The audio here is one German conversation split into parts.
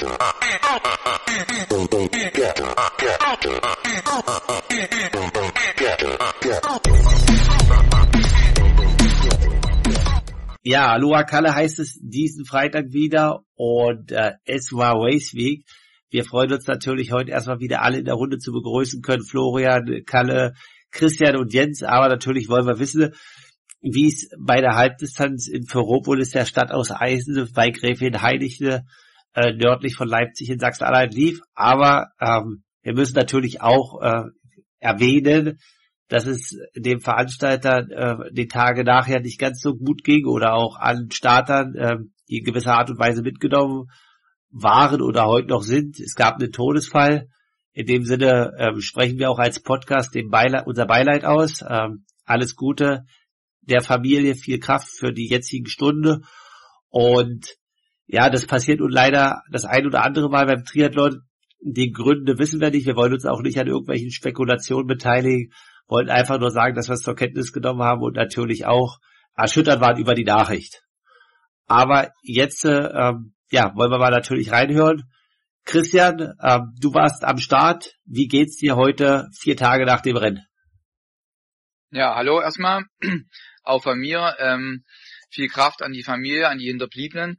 Ja, Aloha Kalle heißt es diesen Freitag wieder und es war Race Week. Wir freuen uns natürlich heute erstmal wieder alle in der Runde zu begrüßen können. Florian, Kalle, Christian und Jens. Aber natürlich wollen wir wissen, wie es bei der Halbdistanz in Ferropolis, der Stadt aus Eisen, bei Gräfin-Heinichle, nördlich von Leipzig in Sachsen-Anhalt lief. Aber wir müssen natürlich auch erwähnen, dass es dem Veranstalter die Tage nachher nicht ganz so gut ging oder auch allen Startern, die in gewisser Art und Weise mitgenommen waren oder heute noch sind. Es gab einen Todesfall. In dem Sinne sprechen wir auch als Podcast unser Beileid aus. Alles Gute der Familie, viel Kraft für die jetzigen Stunde. Und ja, das passiert nun leider das ein oder andere Mal beim Triathlon. Die Gründe wissen wir nicht. Wir wollen uns auch nicht an irgendwelchen Spekulationen beteiligen. Wollten einfach nur sagen, dass wir es zur Kenntnis genommen haben und natürlich auch erschüttert waren über die Nachricht. Aber jetzt, wollen wir mal natürlich reinhören. Christian, du warst am Start. Wie geht's dir heute, 4 Tage nach dem Rennen? Ja, hallo erstmal. Auch von mir. Viel Kraft an die Familie, an die Hinterbliebenen.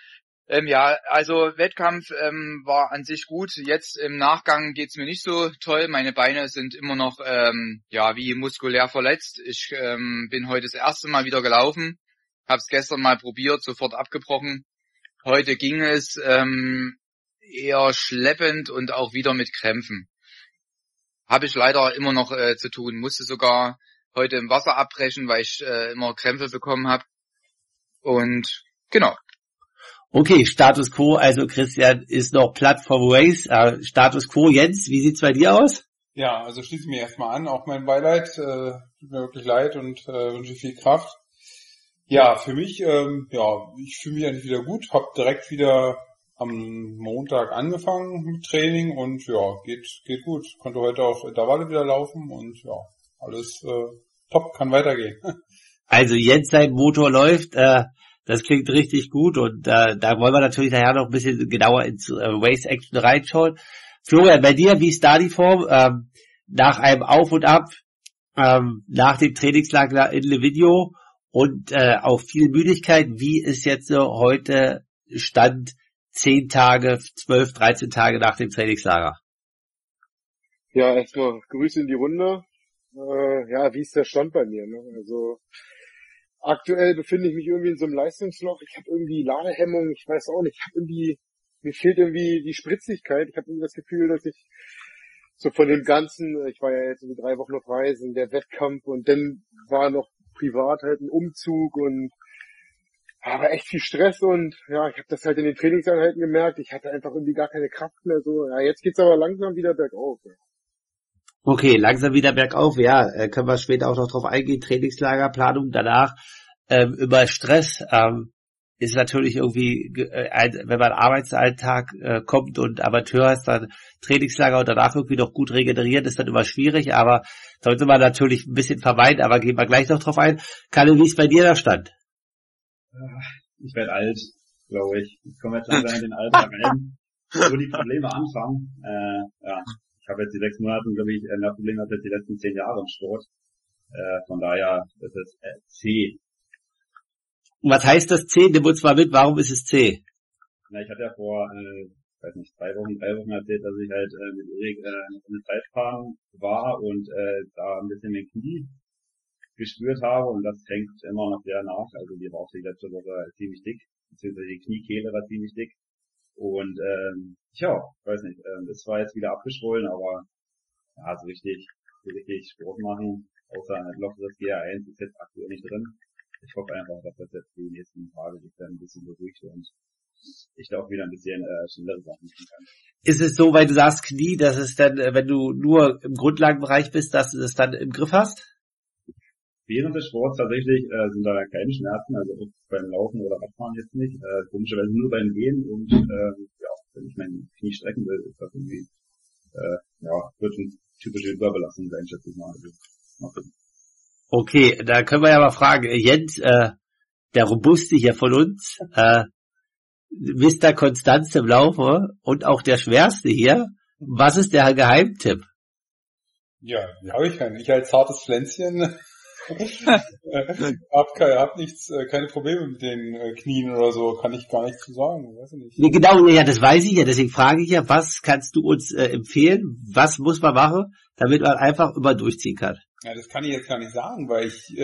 Also Wettkampf war an sich gut. Jetzt im Nachgang geht's mir nicht so toll. Meine Beine sind immer noch wie muskulär verletzt. Ich bin heute das erste Mal wieder gelaufen. Hab's gestern mal probiert, sofort abgebrochen. Heute ging es eher schleppend und auch wieder mit Krämpfen. Habe ich leider immer noch zu tun. Musste sogar heute im Wasser abbrechen, weil ich immer Krämpfe bekommen habe. Und genau. Okay, Status Quo, also Christian ist noch platt vom Race. Status Quo, Jens, wie sieht's bei dir aus? Ja, also schließe ich mir erstmal an, auch mein Beileid, tut mir wirklich leid und wünsche viel Kraft. Ja, für mich, ich fühle mich eigentlich wieder gut, habe direkt wieder am Montag angefangen mit Training und geht gut. Konnte heute auf Intervalle wieder laufen und alles top, kann weitergehen. Also Jens, sein Motor läuft, das klingt richtig gut und da wollen wir natürlich nachher noch ein bisschen genauer ins Race Action reinschauen. Florian, bei dir, wie ist da die Form? Nach einem Auf und Ab, nach dem Trainingslager in Livigno und auch viel Müdigkeit, wie ist jetzt heute Stand 10 Tage, 12, 13 Tage nach dem Trainingslager? Ja, erstmal Grüße in die Runde. Wie ist der Stand bei mir? Ne? Also aktuell befinde ich mich irgendwie in so einem Leistungsloch. Ich habe irgendwie Ladehemmung, ich weiß auch nicht, mir fehlt irgendwie die Spritzigkeit. Ich habe irgendwie das Gefühl, dass ich so von dem Ganzen, ich war ja jetzt irgendwie 3 Wochen auf Reisen, der Wettkampf und dann war noch privat halt ein Umzug und aber echt viel Stress und ich habe das halt in den Trainingseinheiten gemerkt. Ich hatte einfach irgendwie gar keine Kraft mehr so. Ja, jetzt geht's aber langsam wieder bergauf. Ja. Okay, langsam wieder bergauf, können wir später auch noch drauf eingehen, Trainingslagerplanung danach. Über Stress ist natürlich irgendwie, wenn man Arbeitsalltag kommt und Amateur ist, dann Trainingslager und danach irgendwie noch gut regenerieren, ist dann immer schwierig, aber sollte man natürlich ein bisschen vermeiden, aber gehen wir gleich noch drauf ein. Kalle, wie ist bei dir der Stand? Ich werde alt, glaube ich. Ich komme jetzt langsam in den Alltag rein, wo die Probleme anfangen. Ich habe jetzt die 6 Monate, glaube ich, mehr Probleme als jetzt die letzten 10 Jahre im Sport. Von daher ist es C. Und was heißt das C? Nimm uns mal mit, warum ist es C? Na, ich hatte ja vor, 3 Wochen erzählt, dass ich halt mit Erik eine Zeitfahren war und da ein bisschen mein Knie gespürt habe und das hängt immer noch sehr nach. Also die war auch die letzte Woche ziemlich dick, beziehungsweise die Kniekehle war ziemlich dick. Und weiß nicht, das war jetzt wieder abgeschwollen, aber so richtig Sport machen, außer ein lockeres GR1 ist jetzt aktuell nicht drin. Ich hoffe einfach, dass das jetzt die nächsten Tage sich dann ein bisschen beruhigt und ich da auch wieder ein bisschen schnellere Sachen machen kann. Ist es so, weil du sagst Knie, dass es dann, wenn du nur im Grundlagenbereich bist, dass du das dann im Griff hast? Während des Sports tatsächlich sind da keine Schmerzen, also auch beim Laufen oder Radfahren jetzt nicht. Komischerweise nur beim Gehen und wenn ich mein Knie strecken will, ist das irgendwie wird eine typische Überbelastung sein, schätze ich mal. Also, okay, da können wir ja mal fragen, Jens, der Robuste hier von uns, Mr. Konstanz im Laufe und auch der schwerste hier. Was ist der Geheimtipp? Ja, die habe ich keinen. Ich als zartes Pflänzchen hab nichts, keine Probleme mit den Knien oder so, kann ich gar nichts zu sagen, weiß ich nicht. Nee, genau, ja, das weiß ich ja, deswegen frage ich ja, was kannst du uns empfehlen? Was muss man machen, damit man einfach immer durchziehen kann? Ja, das kann ich jetzt gar nicht sagen, weil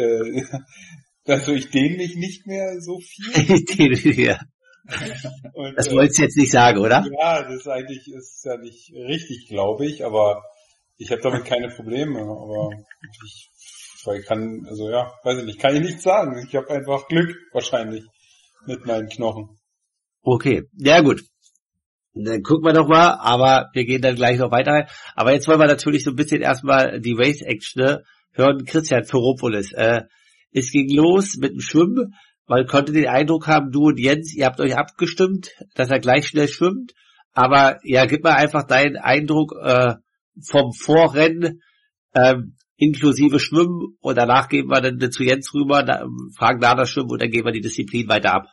ich dehne mich nicht mehr so viel. Ja. Und, Das wolltest du jetzt nicht sagen, oder? Ja, das ist ja nicht richtig, glaube ich, aber ich habe damit keine Probleme, aber ich kann, also ja, weiß ich nicht, kann ich nichts sagen. Ich habe einfach Glück wahrscheinlich mit meinen Knochen. Okay, ja gut. Dann gucken wir doch mal, aber wir gehen dann gleich noch weiter rein. Aber jetzt wollen wir natürlich so ein bisschen erstmal die Race-Action hören. Christian Ferropolis, es ging los mit dem Schwimmen. Man konnte den Eindruck haben, du und Jens, ihr habt euch abgestimmt, dass er gleich schnell schwimmt. Aber ja, gib mal einfach deinen Eindruck vom Vorrennen, inklusive Schwimmen, und danach gehen wir dann zu Jens rüber, fragen nach das Schwimmen und dann gehen wir die Disziplin weiter ab.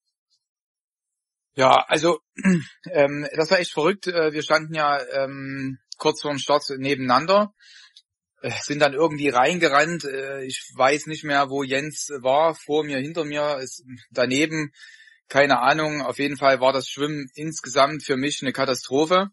Ja, also das war echt verrückt. Wir standen ja kurz vor dem Start nebeneinander, sind dann irgendwie reingerannt. Ich weiß nicht mehr, wo Jens war, vor mir, hinter mir, daneben, keine Ahnung. Auf jeden Fall war das Schwimmen insgesamt für mich eine Katastrophe.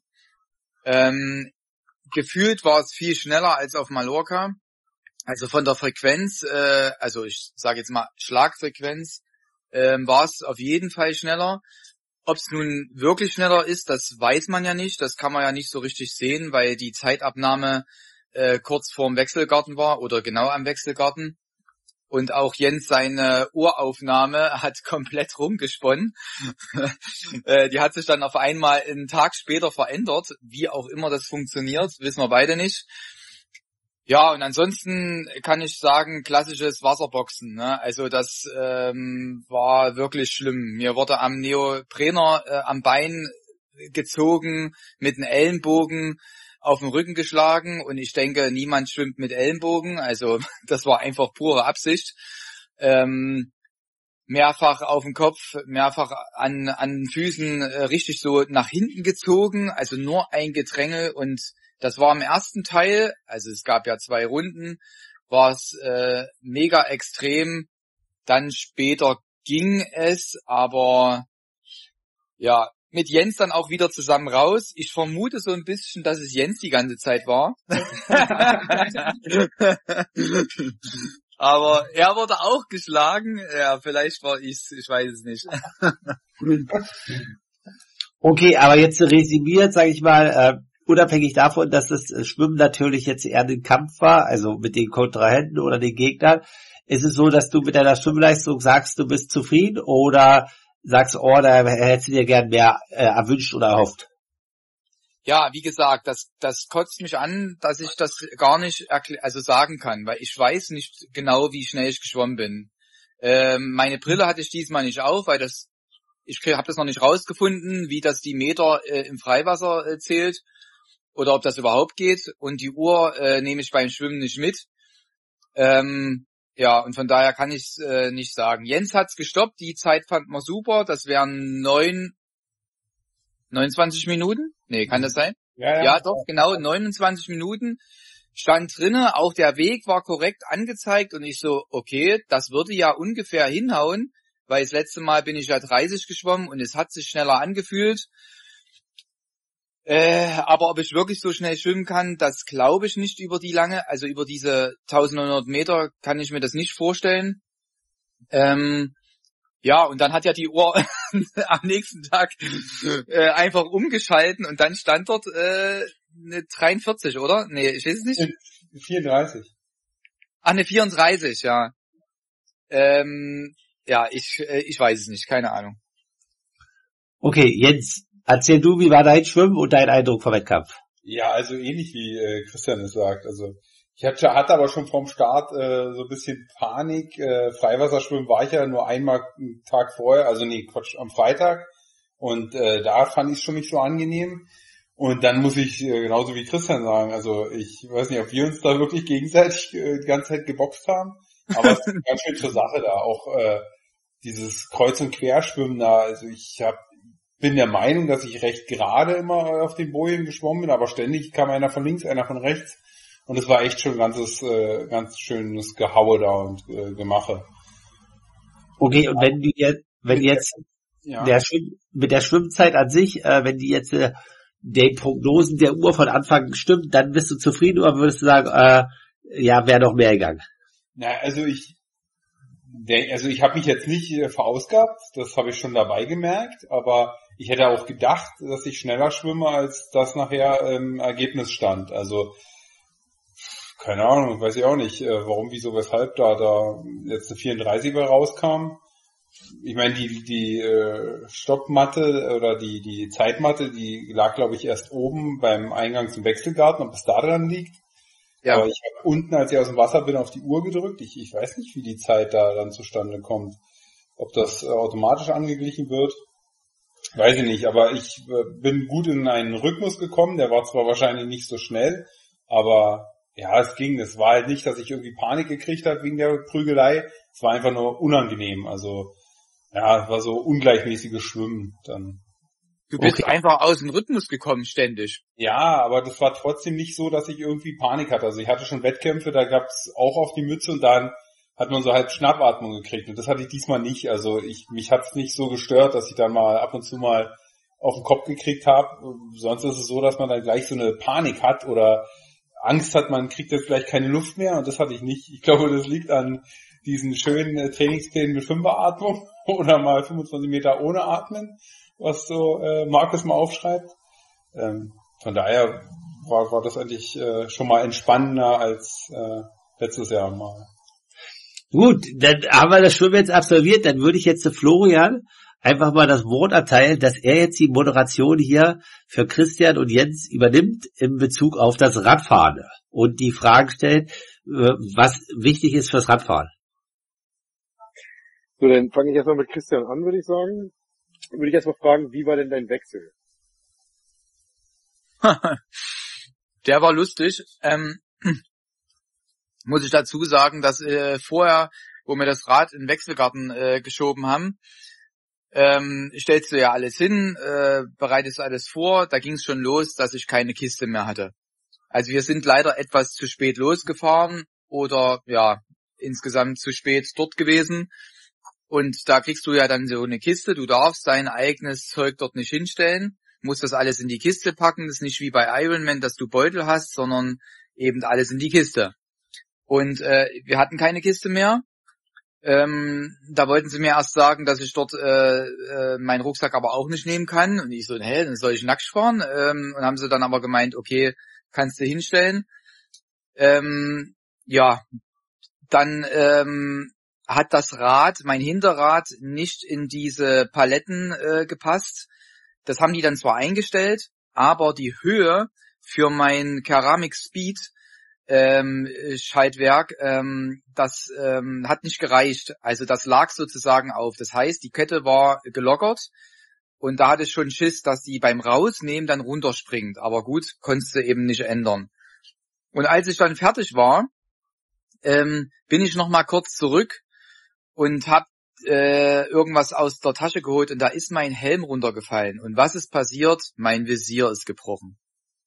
Gefühlt war es viel schneller als auf Mallorca. Also von der Frequenz, also ich sage jetzt mal Schlagfrequenz, war es auf jeden Fall schneller. Ob es nun wirklich schneller ist, das weiß man ja nicht. Das kann man ja nicht so richtig sehen, weil die Zeitabnahme kurz vorm Wechselgarten war oder genau am Wechselgarten. Und auch Jens, seine Uraufnahme hat komplett rumgesponnen. Die hat sich dann auf einmal einen Tag später verändert. Wie auch immer das funktioniert, wissen wir beide nicht. Ja, und ansonsten kann ich sagen, klassisches Wasserboxen, ne? Also das war wirklich schlimm. Mir wurde am Neoprener am Bein gezogen, mit einem Ellenbogen auf den Rücken geschlagen, und ich denke, niemand schwimmt mit Ellenbogen, also das war einfach pure Absicht. Mehrfach auf den Kopf, mehrfach an den Füßen richtig so nach hinten gezogen, also nur ein Gedränge, und das war im ersten Teil, also es gab ja 2 Runden, war es mega extrem. Dann später ging es, aber ja, mit Jens dann auch wieder zusammen raus. Ich vermute so ein bisschen, dass es Jens die ganze Zeit war. Aber er wurde auch geschlagen. Ja, vielleicht war ich's, ich weiß es nicht. Okay, aber jetzt resümiert, sage ich mal, unabhängig davon, dass das Schwimmen natürlich jetzt eher ein Kampf war, also mit den Kontrahenten oder den Gegnern, ist es so, dass du mit deiner Schwimmleistung sagst, du bist zufrieden, oder sagst, oh, da hättest du dir gern mehr erwünscht oder erhofft? Ja, wie gesagt, das kotzt mich an, dass ich das gar nicht sagen kann, weil ich weiß nicht genau, wie schnell ich geschwommen bin. Meine Brille hatte ich diesmal nicht auf, weil ich habe das noch nicht rausgefunden, wie das die Meter im Freiwasser zählt oder ob das überhaupt geht. Und die Uhr nehme ich beim Schwimmen nicht mit. Ja, und von daher kann ich es nicht sagen. Jens hat's gestoppt, die Zeit fand man super. Das wären 29 Minuten? Nee, kann das sein? Ja, doch, genau, 29 Minuten stand drinne. Auch der Weg war korrekt angezeigt und ich so, okay, das würde ja ungefähr hinhauen, weil das letzte Mal bin ich ja 30 geschwommen und es hat sich schneller angefühlt. Aber ob ich wirklich so schnell schwimmen kann, das glaube ich nicht über die lange, also über diese 1900 Meter kann ich mir das nicht vorstellen. Ja, und dann hat ja die Uhr am nächsten Tag einfach umgeschalten und dann stand dort eine 43, oder? Nee, ich weiß es nicht. 34. Ach, eine 34, ja. Ja, ich weiß es nicht, keine Ahnung. Okay, Jens, erzähl du, wie war dein Schwimmen und dein Eindruck vom Wettkampf? Ja, also ähnlich wie Christian es sagt. Also ich hatte aber schon vorm Start so ein bisschen Panik. Freiwasserschwimmen war ich ja nur einmal einen Tag vorher, am Freitag. Und da fand ich es schon nicht so angenehm. Und dann muss ich genauso wie Christian sagen, also ich weiß nicht, ob wir uns da wirklich gegenseitig die ganze Zeit geboxt haben, aber es ist eine ganz schön zur Sache da. Auch dieses Kreuz- und Querschwimmen da, also bin der Meinung, dass ich recht gerade immer auf den Bojen geschwommen bin, aber ständig kam einer von links, einer von rechts und es war echt schon ganz schönes Gehaue da und Gemache. Okay, und wenn jetzt Ja. mit der Schwimmzeit an sich, wenn die jetzt den Prognosen der Uhr von Anfang stimmt, dann bist du zufrieden oder würdest du sagen, ja, wäre noch mehr gegangen? Na, also ich habe mich jetzt nicht verausgabt, das habe ich schon dabei gemerkt, aber ich hätte auch gedacht, dass ich schneller schwimme, als das nachher im Ergebnis stand. Also, keine Ahnung, weiß ich auch nicht, warum, wieso, weshalb da jetzt eine 34 bei rauskam. Ich meine, die Stoppmatte oder die Zeitmatte, die lag, glaube ich, erst oben beim Eingang zum Wechselgarten, ob es da dran liegt. Ja. Aber ich habe unten, als ich aus dem Wasser bin, auf die Uhr gedrückt. Ich weiß nicht, wie die Zeit da dann zustande kommt. Ob das automatisch angeglichen wird, weiß ich nicht. Aber ich bin gut in einen Rhythmus gekommen. Der war zwar wahrscheinlich nicht so schnell, aber ja, es ging. Es war halt nicht, dass ich irgendwie Panik gekriegt habe wegen der Prügelei. Es war einfach nur unangenehm. Also ja, es war so ungleichmäßiges Schwimmen dann. Du bist einfach aus dem Rhythmus gekommen ständig. Ja, aber das war trotzdem nicht so, dass ich irgendwie Panik hatte. Also ich hatte schon Wettkämpfe, da gab's auch auf die Mütze und dann hat man so halb Schnappatmung gekriegt. Und das hatte ich diesmal nicht. Also mich hat's nicht so gestört, dass ich dann mal ab und zu mal auf den Kopf gekriegt habe. Sonst ist es so, dass man dann gleich so eine Panik hat oder Angst hat, man kriegt jetzt gleich keine Luft mehr. Und das hatte ich nicht. Ich glaube, das liegt an diesen schönen Trainingsplänen mit 5er-Atmung oder mal 25 Meter ohne Atmen, was so Markus mal aufschreibt. Von daher war das eigentlich schon mal entspannender als letztes Jahr mal. Gut, dann haben wir das Schwimmen jetzt absolviert, dann würde ich jetzt zu Florian einfach mal das Wort erteilen, dass er jetzt die Moderation hier für Christian und Jens übernimmt in Bezug auf das Radfahren und die Fragen stellt, was wichtig ist fürs Radfahren. So, dann fange ich erstmal mit Christian an, würde ich sagen. Würde ich erstmal fragen, wie war denn dein Wechsel? Der war lustig. Muss ich dazu sagen, dass vorher, wo wir das Rad in den Wechselgarten geschoben haben, stellst du ja alles hin, bereitest alles vor. Da ging es schon los, dass ich keine Kiste mehr hatte. Also wir sind leider etwas zu spät losgefahren oder ja, insgesamt zu spät dort gewesen. Und da kriegst du ja dann so eine Kiste. Du darfst dein eigenes Zeug dort nicht hinstellen, musst das alles in die Kiste packen. Das ist nicht wie bei Ironman, dass du Beutel hast, sondern eben alles in die Kiste. Und wir hatten keine Kiste mehr. Da wollten sie mir erst sagen, dass ich dort meinen Rucksack aber auch nicht nehmen kann. Und ich so, dann soll ich nackt fahren? Und haben sie dann aber gemeint, okay, kannst du hinstellen. Ja, dann hat das Rad, mein Hinterrad, nicht in diese Paletten gepasst. Das haben die dann zwar eingestellt, aber die Höhe für mein Ceramic Speed Schaltwerk, das hat nicht gereicht. Also das lag sozusagen auf. Das heißt, die Kette war gelockert und da hatte ich schon Schiss, dass die beim Rausnehmen dann runterspringt. Aber gut, konntest du eben nicht ändern. Und als ich dann fertig war, bin ich noch mal kurz zurück und habe irgendwas aus der Tasche geholt und da ist mein Helm runtergefallen. Und was ist passiert? Mein Visier ist gebrochen.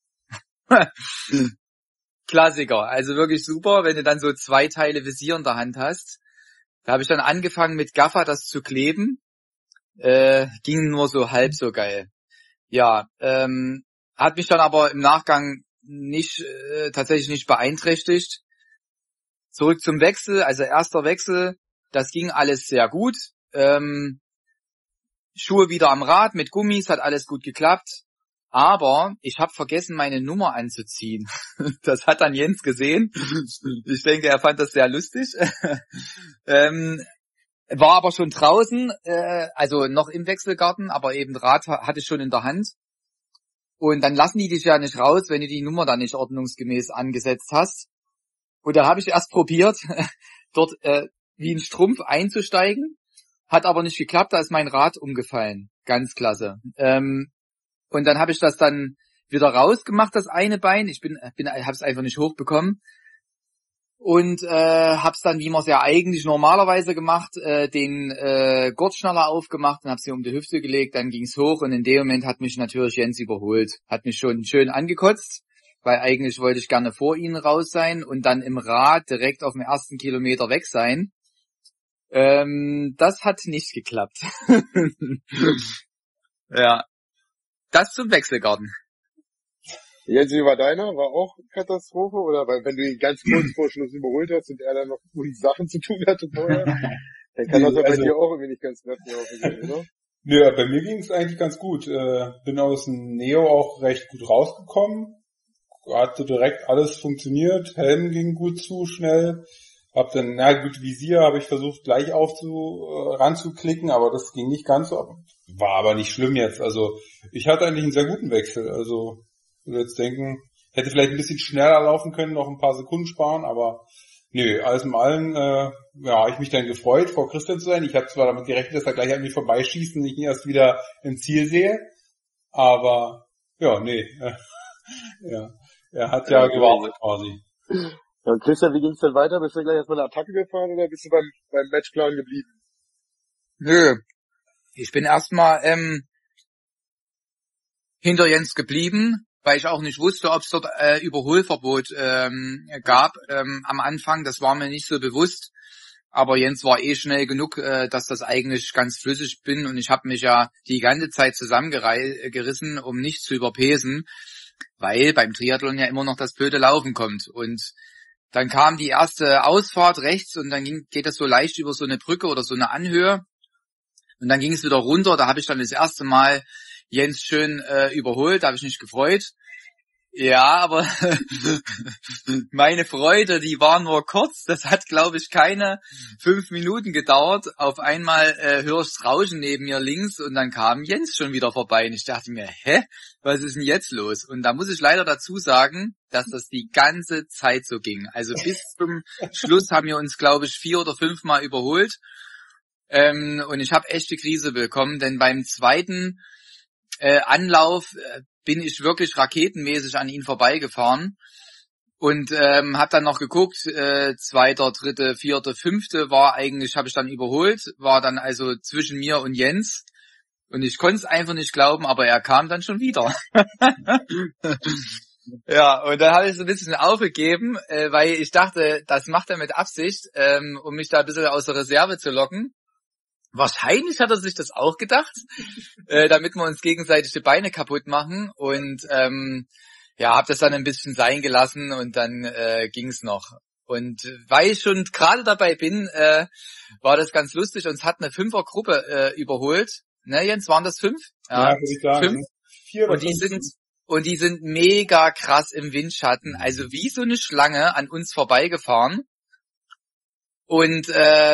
Klassiker, also wirklich super, wenn du dann so 2 Teile Visier in der Hand hast. Da habe ich dann angefangen mit Gaffer das zu kleben. Ging nur so halb so geil. Ja, hat mich dann aber im Nachgang nicht tatsächlich nicht beeinträchtigt. Zurück zum Wechsel, also erster Wechsel, das ging alles sehr gut. Schuhe wieder am Rad mit Gummis, hat alles gut geklappt. Aber ich habe vergessen, meine Nummer anzuziehen. Das hat dann Jens gesehen. Ich denke, er fand das sehr lustig. War aber schon draußen, also noch im Wechselgarten, aber eben Rad hatte ich schon in der Hand. Und dann lassen die dich ja nicht raus, wenn du die Nummer dann nicht ordnungsgemäß angesetzt hast. Und da habe ich erst probiert, dort wie ein Strumpf einzusteigen. Hat aber nicht geklappt, da ist mein Rad umgefallen. Ganz klasse. Und dann habe ich das dann wieder rausgemacht, das eine Bein. Hab's einfach nicht hochbekommen. und hab's dann, wie man es ja eigentlich normalerweise gemacht, den Gurtschnaller aufgemacht und hab's hier um die Hüfte gelegt, dann ging's hoch und in dem Moment hat mich natürlich Jens überholt. Hat mich schon schön angekotzt, weil eigentlich wollte ich gerne vor ihnen raus sein und dann im Rad direkt auf dem ersten Kilometer weg sein. Das hat nicht geklappt. Ja, das zum Wechselgarten. Jens, wie war deiner? War auch Katastrophe? Oder weil wenn du ihn ganz kurz vor Schluss überholt hast und er dann noch gute Sachen zu tun hatte vorher, dann kann das ja bei dir auch irgendwie nicht ganz nett laufen, oder? Nö, bei mir ging es eigentlich ganz gut. Bin aus dem Neo auch recht gut rausgekommen. Hatte direkt alles funktioniert. Helm ging gut zu, schnell. Hab dann, Visier habe ich versucht gleich ranzuklicken, aber das ging nicht ganz so. War aber nicht schlimm jetzt. Also ich hatte eigentlich einen sehr guten Wechsel. Also ich würde jetzt denken, hätte vielleicht ein bisschen schneller laufen können, noch ein paar Sekunden sparen, aber nö, alles in allem, habe ich mich dann gefreut, vor Christian zu sein. Ich habe zwar damit gerechnet, dass er gleich an mir vorbeischießt und ich ihn erst wieder im Ziel sehe, aber ja, ja, er hat ja gewartet quasi. Ja, und Christian, wie ging's denn weiter? Bist du gleich erstmal eine Attacke gefahren oder bist du beim Matchplan geblieben? Nö, ich bin erstmal hinter Jens geblieben, weil ich auch nicht wusste, ob es dort Überholverbot gab am Anfang. Das war mir nicht so bewusst. Aber Jens war schnell genug, dass das eigentlich ganz flüssig bin. Und ich habe mich ja die ganze Zeit zusammengerissen, um nicht zu überpesen, weil beim Triathlon ja immer noch das blöde Laufen kommt. Und dann kam die erste Ausfahrt rechts und dann geht das so leicht über so eine Brücke oder so eine Anhöhe. Und dann ging es wieder runter. Da habe ich dann das erste Mal Jens schön überholt. Da habe ich mich gefreut. Ja, aber meine Freude, die war nur kurz. Das hat, glaube ich, keine 5 Minuten gedauert. Auf einmal höre ich's Rauschen neben mir links und dann kam Jens schon wieder vorbei. Und ich dachte mir, was ist denn jetzt los? Und da muss ich leider dazu sagen, dass das die ganze Zeit so ging. Also bis zum Schluss haben wir uns, glaube ich, 4 oder 5 Mal überholt. Und ich habe echte Krise bekommen, denn beim zweiten Anlauf bin ich wirklich raketenmäßig an ihn vorbeigefahren und habe dann noch geguckt, 2., 3., 4., 5. habe ich dann überholt, war dann also zwischen mir und Jens und ich konnte es einfach nicht glauben, aber er kam dann schon wieder. Ja, und dann habe ich so ein bisschen aufgegeben, weil ich dachte, das macht er mit Absicht, um mich da ein bisschen aus der Reserve zu locken. Wahrscheinlich hat er sich das auch gedacht, damit wir uns gegenseitig die Beine kaputt machen und habe das dann ein bisschen sein gelassen und dann ging's noch. Und weil ich schon gerade dabei bin, war das ganz lustig. Uns hat eine 5er-Gruppe überholt. Ne, Jens, waren das 5? Ja, würde ich sagen. 5. 4 oder Und die sind mega krass im Windschatten, also wie so eine Schlange an uns vorbeigefahren. Und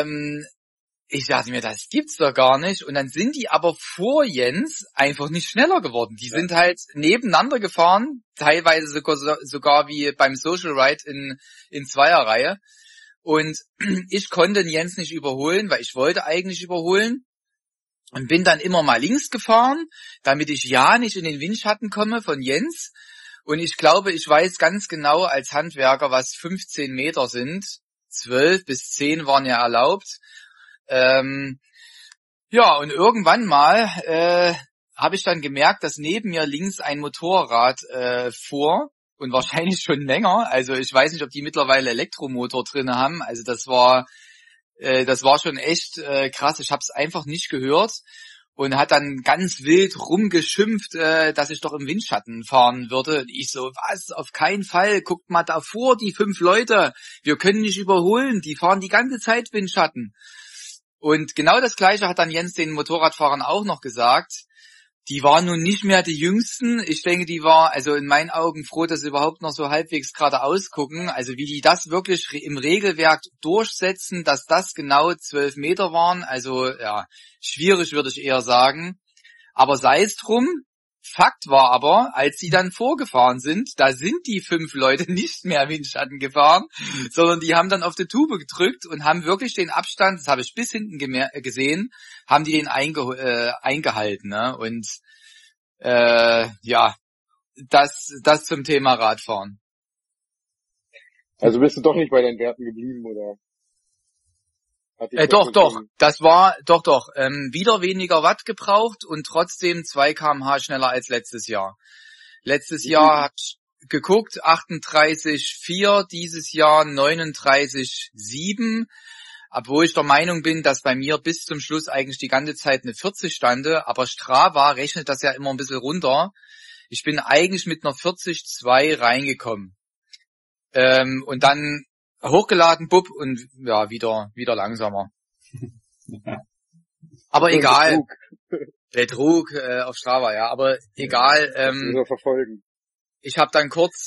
ich dachte mir, das gibt's doch gar nicht. Und dann sind die aber vor Jens einfach nicht schneller geworden. Die sind halt nebeneinander gefahren, teilweise sogar wie beim Social Ride in Zweierreihe. Und ich konnte den Jens nicht überholen, weil ich wollte eigentlich überholen. Und bin dann immer mal links gefahren, damit ich ja nicht in den Windschatten komme von Jens. Und ich glaube, ich weiß ganz genau als Handwerker, was 15 Meter sind. 12 bis 10 waren ja erlaubt. Und irgendwann mal habe ich dann gemerkt, dass neben mir links ein Motorrad fuhr und wahrscheinlich schon länger. Also ich weiß nicht, ob die mittlerweile Elektromotor drin haben. Also das war schon echt krass. Ich habe es einfach nicht gehört und hat dann ganz wild rumgeschimpft, dass ich doch im Windschatten fahren würde. Und ich so, was? Auf keinen Fall. Guckt mal davor, die 5 Leute. Wir können nicht überholen. Die fahren die ganze Zeit Windschatten. Und genau das Gleiche hat dann Jens den Motorradfahrern auch noch gesagt. Die waren nun nicht mehr die Jüngsten. Ich denke, die war also in meinen Augen froh, dass sie überhaupt noch so halbwegs geradeaus gucken. Also wie die das wirklich im Regelwerk durchsetzen, dass das genau 12 Meter waren. Also ja, schwierig würde ich eher sagen. Aber sei es drum. Fakt war aber, als sie dann vorgefahren sind, da sind die 5 Leute nicht mehr Windschatten gefahren, sondern die haben dann auf die Tube gedrückt und haben wirklich den Abstand, das habe ich bis hinten gesehen, haben die den eingehalten. Ne? Und das zum Thema Radfahren. Also bist du doch nicht bei deinen Werten geblieben, oder? Doch. Das war, doch. Wieder weniger Watt gebraucht und trotzdem 2 km/h schneller als letztes Jahr. Letztes Jahr hab ich geguckt, 38,4, dieses Jahr 39,7. Obwohl ich der Meinung bin, dass bei mir bis zum Schluss eigentlich die ganze Zeit eine 40 stande, aber Strava rechnet das ja immer ein bisschen runter. Ich bin eigentlich mit einer 40,2 reingekommen. Und dann hochgeladen, bub, und ja, wieder langsamer. Aber egal. Betrug auf Strava, ja, aber egal. Verfolgen. Ich habe dann kurz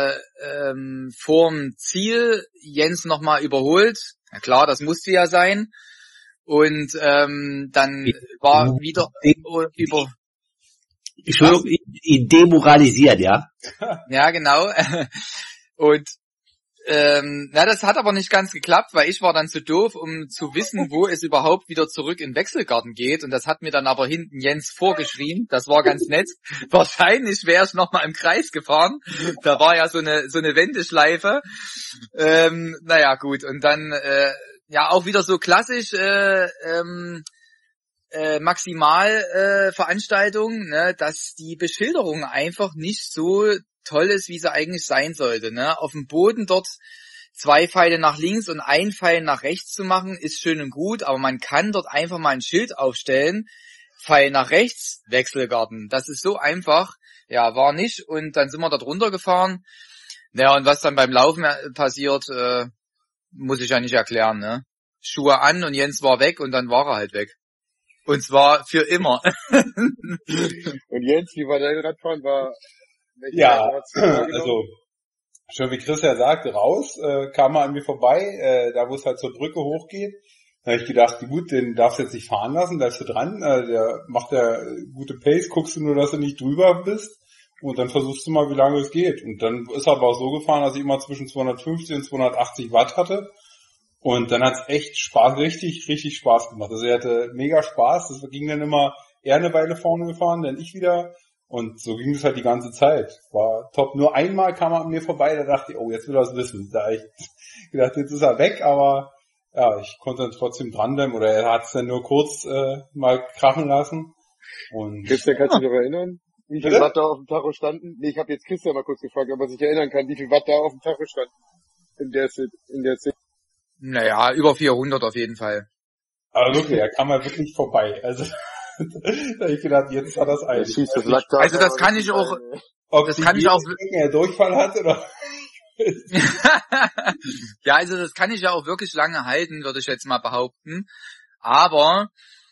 vorm Ziel Jens nochmal überholt. Na klar, das musste ja sein. Und dann war wieder über... Ich will ihn demoralisiert, ja? Ja, genau. Und das hat aber nicht ganz geklappt, weil ich war dann zu doof, um zu wissen, wo es überhaupt wieder zurück in Wechselgarten geht. Und das hat mir dann aber hinten Jens vorgeschrieben. Das war ganz nett. Wahrscheinlich wäre ich nochmal im Kreis gefahren. Da war ja so eine Wendeschleife. Naja, gut. Und dann auch wieder so klassisch Maximalveranstaltung, ne, dass die Beschilderung einfach nicht so toll ist, wie sie eigentlich sein sollte. Ne? Auf dem Boden dort 2 Pfeile nach links und 1 Pfeil nach rechts zu machen, ist schön und gut, aber man kann dort einfach mal ein Schild aufstellen, Pfeil nach rechts, Wechselgarten. Das ist so einfach. Ja, war nicht. Und dann sind wir dort runtergefahren. Ja, und was dann beim Laufen passiert, muss ich ja nicht erklären. Ne? Schuhe an und Jens war weg und dann war er halt weg. Und zwar für immer. Und Jens, wie war dein Radfahren? Ja, also schon wie Chris ja sagte, raus, kam er an mir vorbei, da wo es halt zur Brücke hochgeht. Da habe ich gedacht, gut, den darfst du jetzt nicht fahren lassen, bleibst du dran, der macht ja gute Pace, guckst du nur, dass du nicht drüber bist und dann versuchst du mal, wie lange es geht. Und dann ist er aber auch so gefahren, dass ich immer zwischen 250 und 280 Watt hatte. Und dann hat's echt richtig Spaß gemacht. Also er hatte mega Spaß, das ging dann immer er eine Weile vorne gefahren, dann ich wieder. Und so ging es halt die ganze Zeit. War top. Nur einmal kam er an mir vorbei, da dachte ich, oh, jetzt will er es wissen. Da habe ich gedacht, jetzt ist er weg, aber ja, ich konnte dann trotzdem dranbleiben. Oder er hat es dann nur kurz mal krachen lassen. Und Christian, kannst du dich noch erinnern, wie viel Watt da auf dem Tacho standen? Nee, ich habe jetzt Christian mal kurz gefragt, ob er sich erinnern kann, wie viel Watt da auf dem Tacho standen in der Szene. Naja, über 400 auf jeden Fall. Aber wirklich, er kam mal wirklich vorbei. Also da habe ich gedacht, jetzt hat er es eigentlich. Also das kann ich auch... Ob er Durchfall hat oder... Ja, also das kann ich ja auch wirklich lange halten, würde ich jetzt mal behaupten. Aber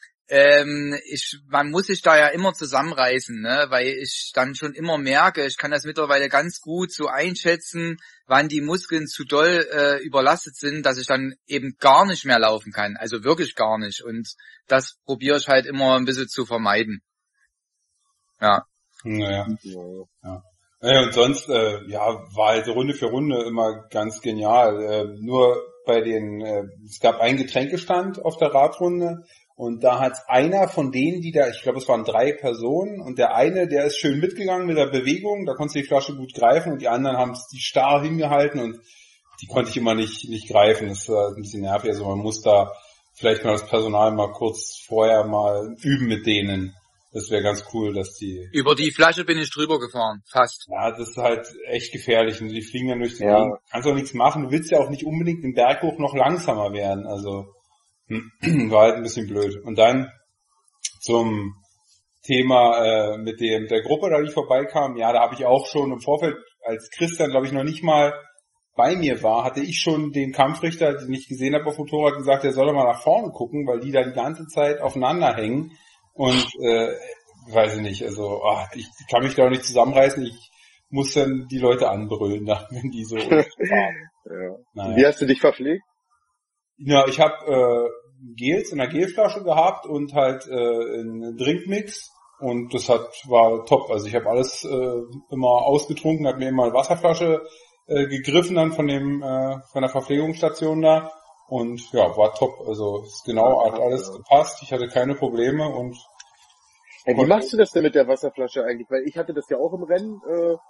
man muss sich da ja immer zusammenreißen, ne? Weil ich dann schon immer merke, ich kann das mittlerweile ganz gut so einschätzen, wann die Muskeln zu doll überlastet sind, dass ich dann eben gar nicht mehr laufen kann. Also wirklich gar nicht. Und das probiere ich halt immer ein bisschen zu vermeiden. Ja. Naja. Ja. Und sonst, war halt Runde für Runde immer ganz genial. Nur bei es gab einen Getränkestand auf der Radrunde und da hat einer von denen, ich glaube es waren 3 Personen und der eine, der ist schön mitgegangen mit der Bewegung, da konntest du die Flasche gut greifen und die anderen haben die starr hingehalten und die konnte ich immer nicht greifen. Das war ein bisschen nervig, also man muss da vielleicht mal das Personal mal kurz vorher mal üben mit denen. Das wäre ganz cool, dass die... Über die Flasche bin ich drüber gefahren, fast. Ja, das ist halt echt gefährlich und die fliegen dann durch die Gegend. Kannst auch nichts machen, du willst ja auch nicht unbedingt den Berg hoch noch langsamer werden, also war halt ein bisschen blöd. Und dann zum Thema mit der Gruppe, da die vorbeikam, ja, da habe ich auch schon im Vorfeld, als Christian, glaube ich, noch nicht mal bei mir war, hatte ich schon den Kampfrichter, den ich gesehen habe auf dem Motorrad, gesagt, er soll mal nach vorne gucken, weil die da die ganze Zeit aufeinander hängen. Und weiß ich nicht, also ich kann mich da auch nicht zusammenreißen, ich muss dann die Leute anbrüllen, wenn die so fahren. Ja. Naja. Wie hast du dich verpflegt? Ja, ich habe Gels in einer Gelflasche gehabt und halt einen Drinkmix und das war top. Also ich habe alles immer ausgetrunken, habe mir immer eine Wasserflasche gegriffen dann von der Verpflegungsstation da. Und ja, war top. Also hat alles gepasst. Ich hatte keine Probleme und wie machst du das denn mit der Wasserflasche eigentlich? Weil ich hatte das ja auch im Rennen,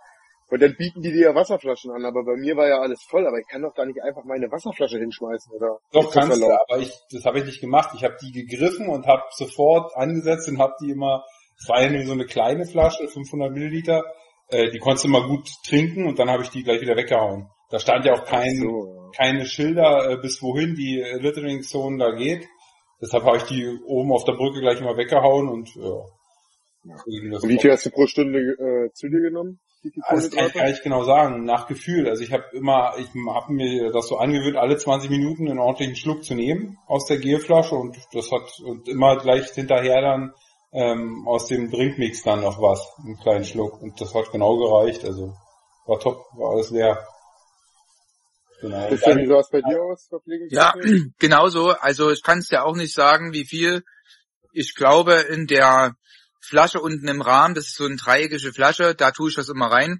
Und dann bieten die dir ja Wasserflaschen an, aber bei mir war ja alles voll, aber ich kann doch da nicht einfach meine Wasserflasche hinschmeißen, oder? Doch, kannst du, aber das habe ich nicht gemacht. Ich habe die gegriffen und habe sofort angesetzt und habe die immer, es war ja nur so eine kleine Flasche, 500 Milliliter, die konntest du mal gut trinken und dann habe ich die gleich wieder weggehauen. Da stand ja auch keine Schilder, bis wohin die Littering-Zone da geht. Deshalb habe ich die oben auf der Brücke gleich immer weggehauen und ja. Und wie viel hast du pro Stunde zu dir genommen? Das kann ich gar nicht genau sagen, nach Gefühl. Also ich habe mir das so angewöhnt, alle 20 Minuten einen ordentlichen Schluck zu nehmen aus der Gelflasche und immer gleich hinterher dann aus dem Drinkmix dann noch was, einen kleinen Schluck. Und das hat genau gereicht. Also war top, war alles leer. Genau. Wie sah es bei dir aus, Ja, genauso. Also ich kann es ja auch nicht sagen, wie viel. Ich glaube, in der Flasche unten im Rahmen, das ist so eine dreieckige Flasche, da tue ich das immer rein.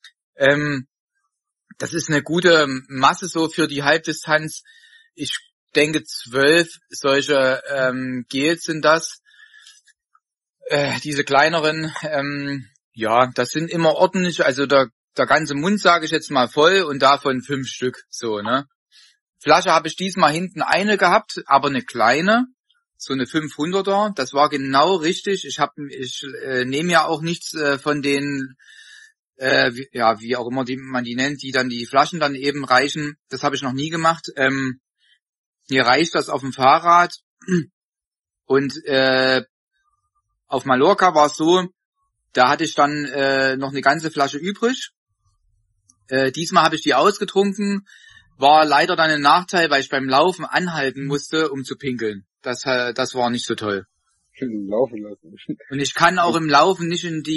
Das ist eine gute Masse so für die Halbdistanz. Ich denke 12 solche Gels sind das. Diese kleineren, das sind immer ordentlich, also der ganze Mund, sage ich jetzt mal, voll und davon 5 Stück, so, ne. Flasche habe ich diesmal hinten eine gehabt, aber eine kleine, so eine 500er, das war genau richtig. Ich nehme ja auch nichts von den, wie auch immer man die nennt, die dann die Flaschen dann eben reichen. Das habe ich noch nie gemacht. Mir reicht das auf dem Fahrrad und auf Mallorca war es so, da hatte ich dann noch eine ganze Flasche übrig. Diesmal habe ich die ausgetrunken, war leider dann ein Nachteil, weil ich beim Laufen anhalten musste, um zu pinkeln. Das war nicht so toll. Laufen lassen. Und ich kann auch im Laufen nicht in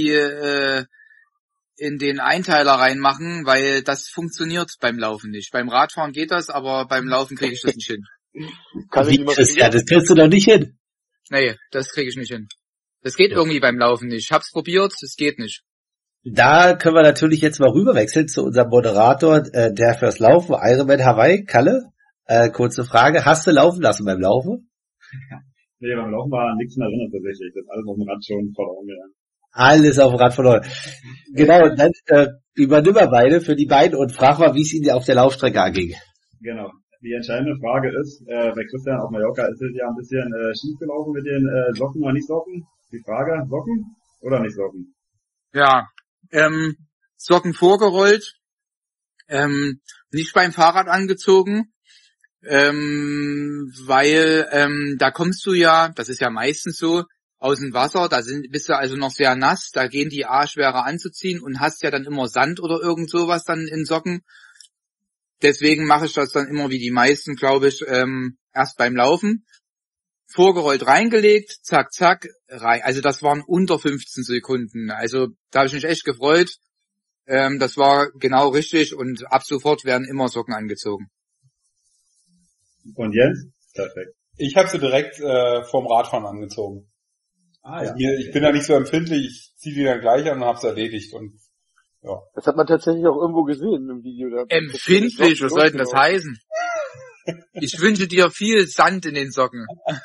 den Einteiler reinmachen, weil das funktioniert beim Laufen nicht. Beim Radfahren geht das, aber beim Laufen kriege ich das nicht hin. Das kriegst du doch nicht hin. Nee, das kriege ich nicht hin. Das geht irgendwie beim Laufen nicht. Ich hab's probiert, es geht nicht. Da können wir natürlich jetzt mal rüberwechseln zu unserem Moderator, der fürs Laufen, Ironman Hawaii, Kalle. Kurze Frage, hast du laufen lassen beim Laufen? Nee, beim Laufen war nichts mehr drin tatsächlich. Das ist alles auf dem Rad schon verloren gegangen. Alles auf dem Rad verloren. Genau, und dann übernimm mal beide für die beiden und frag mal, wie es Ihnen auf der Laufstrecke anging. Genau. Die entscheidende Frage ist, bei Christian auf Mallorca ist es ja ein bisschen schief gelaufen mit den Socken oder nicht Socken. Die Frage, Socken oder nicht Socken? Ja, Socken vorgerollt, nicht beim Fahrrad angezogen, weil da kommst du ja, das ist ja meistens so, aus dem Wasser, bist du also noch sehr nass, da gehen die schwerer anzuziehen und hast ja dann immer Sand oder irgend sowas dann in Socken. Deswegen mache ich das dann immer wie die meisten, glaube ich, erst beim Laufen. Vorgerollt reingelegt, zack, zack, rein. Also das waren unter 15 Sekunden. Also da habe ich mich echt gefreut. Das war genau richtig und ab sofort werden immer Socken angezogen. Und Jens? Perfekt. Ich habe sie direkt vorm Radfahren angezogen. Also ich bin da nicht so empfindlich, ich ziehe die dann gleich an und hab's erledigt und ja. Das hat man tatsächlich auch irgendwo gesehen im Video. Empfindlich, was soll denn das heißen? Ich wünsche dir viel Sand in den Socken.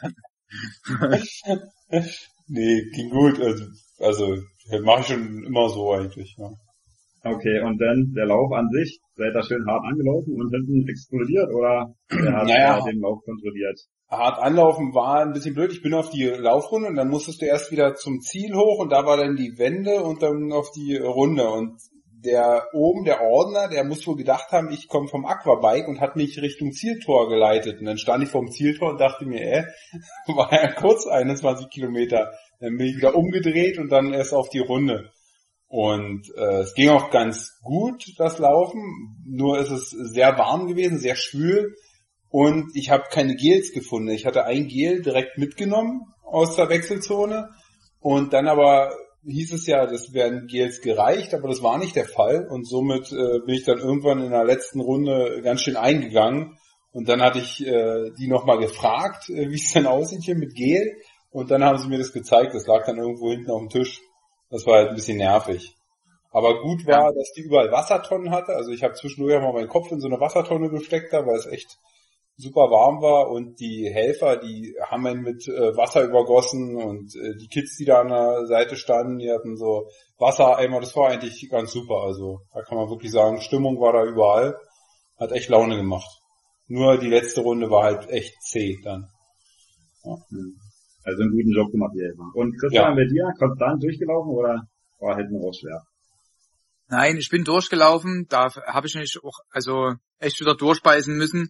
Nee, ging gut. Also mache ich schon immer so eigentlich. Ja. Okay, und dann der Lauf an sich, seid ihr schön hart angelaufen und hinten explodiert oder wer hat den Lauf kontrolliert? Hart anlaufen war ein bisschen blöd. Ich bin auf die Laufrunde und dann musstest du erst wieder zum Ziel hoch und da war dann die Wende und dann auf die Runde und der Ordner, der muss wohl gedacht haben, ich komme vom Aquabike und hat mich Richtung Zieltor geleitet. Und dann stand ich vorm Zieltor und dachte mir, war ja kurz 21 Kilometer. Dann bin ich wieder umgedreht und dann erst auf die Runde. Und es ging auch ganz gut, das Laufen. Nur ist es sehr warm gewesen, sehr schwül. Und ich habe keine Gels gefunden. Ich hatte ein Gel direkt mitgenommen aus der Wechselzone. Und dann aber hieß es ja, das wären Gels gereicht, aber das war nicht der Fall. Und somit bin ich dann irgendwann in der letzten Runde ganz schön eingegangen. Und dann hatte ich die nochmal gefragt, wie es denn aussieht hier mit Gel. Und dann haben sie mir das gezeigt. Das lag dann irgendwo hinten auf dem Tisch. Das war halt ein bisschen nervig. Aber gut war, dass die überall Wassertonnen hatte. Also ich habe zwischendurch mal meinen Kopf in so eine Wassertonne gesteckt, da, weil es echt super warm war und die Helfer, die haben einen mit Wasser übergossen und die Kids, die da an der Seite standen, die hatten so Wassereimer, das war eigentlich ganz super. Also da kann man wirklich sagen, Stimmung war da überall, hat echt Laune gemacht. Nur die letzte Runde war halt echt zäh dann. Ja. Also einen guten Job gemacht, ihr. Und Christian, bei dir, konstant durchgelaufen oder war hinten raus schwer? Nein, ich bin durchgelaufen, da habe ich mich auch also echt wieder durchbeißen müssen.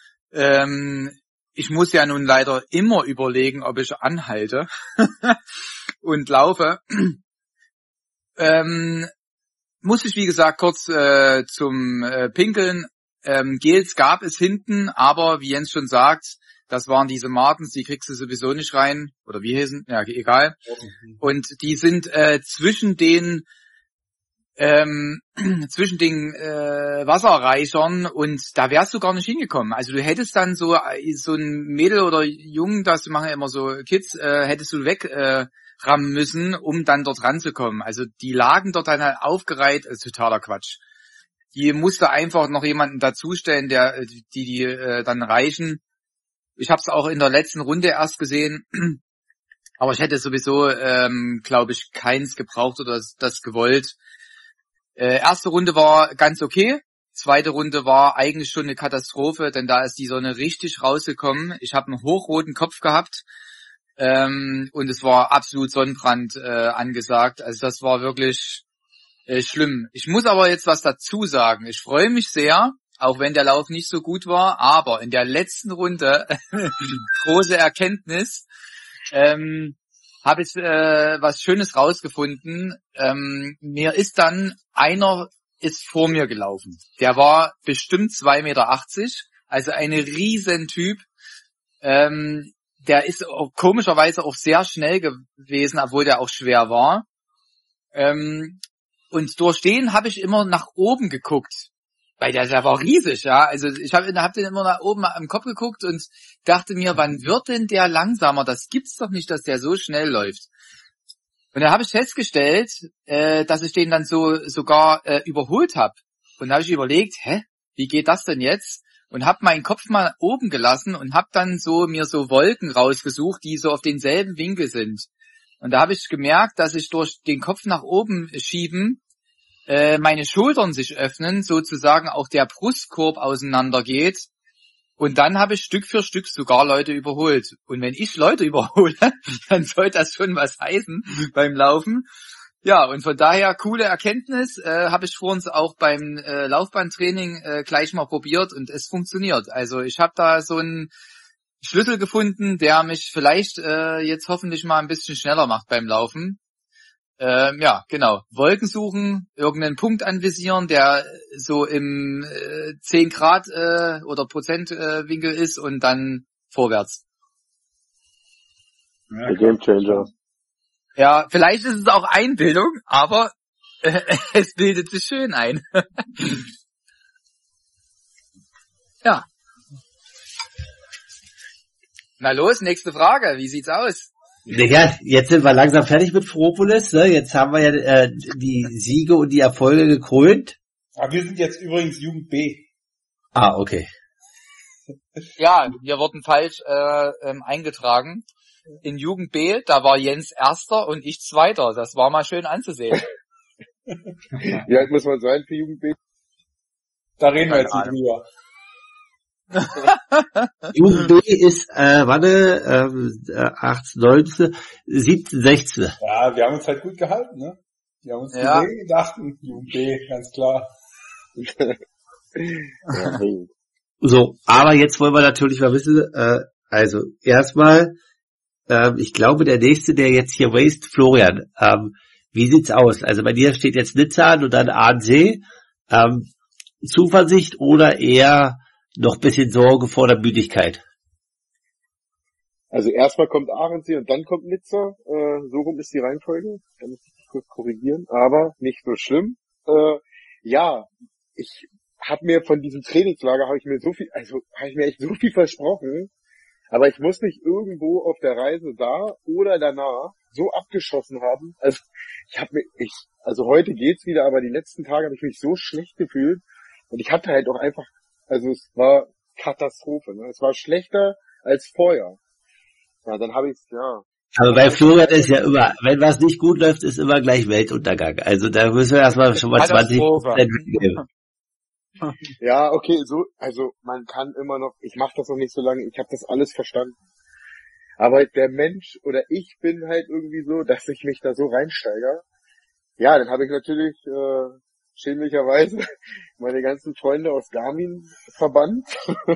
Ich muss ja nun leider immer überlegen, ob ich anhalte und laufe. Muss ich, wie gesagt, kurz zum Pinkeln. Gels gab es hinten, aber wie Jens schon sagt, das waren diese Martens, die kriegst du sowieso nicht rein. Oder wie heißen? Ja, egal. Und die sind zwischen den Wasserreichern und da wärst du gar nicht hingekommen. Also du hättest dann so ein Mädel oder Jungen, das machen ja immer so Kids, hättest du wegrammen müssen, um dann dort ranzukommen. Also die lagen dort dann halt aufgereiht, totaler Quatsch. Die musste einfach noch jemanden dazustellen, die dann reichen. Ich habe es auch in der letzten Runde erst gesehen, aber ich hätte sowieso, glaube ich, keins gebraucht oder das gewollt. Erste Runde war ganz okay, zweite Runde war eigentlich schon eine Katastrophe, denn da ist die Sonne richtig rausgekommen. Ich habe einen hochroten Kopf gehabt und es war absolut Sonnenbrand angesagt. Also das war wirklich schlimm. Ich muss aber jetzt was dazu sagen. Ich freue mich sehr, auch wenn der Lauf nicht so gut war, aber in der letzten Runde, große Erkenntnis, habe ich was Schönes rausgefunden. Mir ist dann einer ist vor mir gelaufen. Der war bestimmt 2,80 Meter, also ein Riesentyp. Der ist auch komischerweise auch sehr schnell gewesen, obwohl der auch schwer war. Und durch den habe ich immer nach oben geguckt. Weil der war riesig, ja. Also ich hab den immer nach oben am Kopf geguckt und dachte mir, wann wird denn der langsamer? Das gibt's doch nicht, dass der so schnell läuft. Und da habe ich festgestellt, dass ich den dann sogar überholt habe. Und da habe ich überlegt, wie geht das denn jetzt? Und habe meinen Kopf mal oben gelassen und habe dann mir so Wolken rausgesucht, die so auf denselben Winkel sind. Und da habe ich gemerkt, dass ich durch den Kopf nach oben schieben meine Schultern sich öffnen, sozusagen auch der Brustkorb auseinandergeht. Und dann habe ich Stück für Stück sogar Leute überholt. Und wenn ich Leute überhole, dann soll das schon was heißen beim Laufen. Ja, und von daher coole Erkenntnis, habe ich vor uns auch beim Laufbahntraining gleich mal probiert und es funktioniert. Also ich habe da so einen Schlüssel gefunden, der mich vielleicht jetzt hoffentlich mal ein bisschen schneller macht beim Laufen. Ja, genau. Wolken suchen, irgendeinen Punkt anvisieren, der so im 10 Grad oder Prozent Winkel ist und dann vorwärts. Ja, Game Changer. Ja, vielleicht ist es auch Einbildung, aber es bildet sich schön ein. Ja. Na los, nächste Frage. Wie sieht's aus? Ja, jetzt sind wir langsam fertig mit Fropolis, ne? Jetzt haben wir ja die Siege und die Erfolge gekrönt. Aber wir sind jetzt übrigens Jugend B. Ah, okay. Ja, wir wurden falsch eingetragen. In Jugend B, da war Jens Erster und ich Zweiter. Das war mal schön anzusehen. Wie alt muss man sein für Jugend B? Da reden wir jetzt nicht drüber. Jugend B ist, 18, 19, 17, 16. Ja, wir haben uns halt gut gehalten, ne? Wir haben uns gesehen, gedacht, Jugend B, ganz klar. Ja, So, aber jetzt wollen wir natürlich mal wissen, also erstmal, ich glaube, der nächste, der jetzt hier raced, Florian, wie sieht's aus? Also bei dir steht jetzt Nizza an und dann ANC, Zuversicht oder eher noch ein bisschen Sorge vor der Müdigkeit? Also erstmal kommt Arendsee und dann kommt Nizza. So rum ist die Reihenfolge. Da muss ich kurz korrigieren, aber nicht so schlimm. Ja, ich habe mir von diesem Trainingslager habe ich mir echt so viel versprochen. Aber ich muss mich irgendwo auf der Reise da oder danach so abgeschossen haben. Also heute geht's wieder, aber die letzten Tage habe ich mich so schlecht gefühlt und ich hatte halt auch einfach, also es war Katastrophe. Ne? Es war schlechter als vorher. Ja, dann habe ich's, ja. Aber bei Florian ist ja immer, wenn was nicht gut läuft, ist immer gleich Weltuntergang. Also da müssen wir erstmal schon mal 20% mitnehmen. Ja, okay, so, also man kann immer noch, ich mache das noch nicht so lange, ich habe das alles verstanden. Aber der Mensch oder ich bin halt irgendwie so, dass ich mich da so reinsteigere. Ja, dann habe ich natürlich schämlicherweise meine ganzen Freunde aus Garmin verbannt.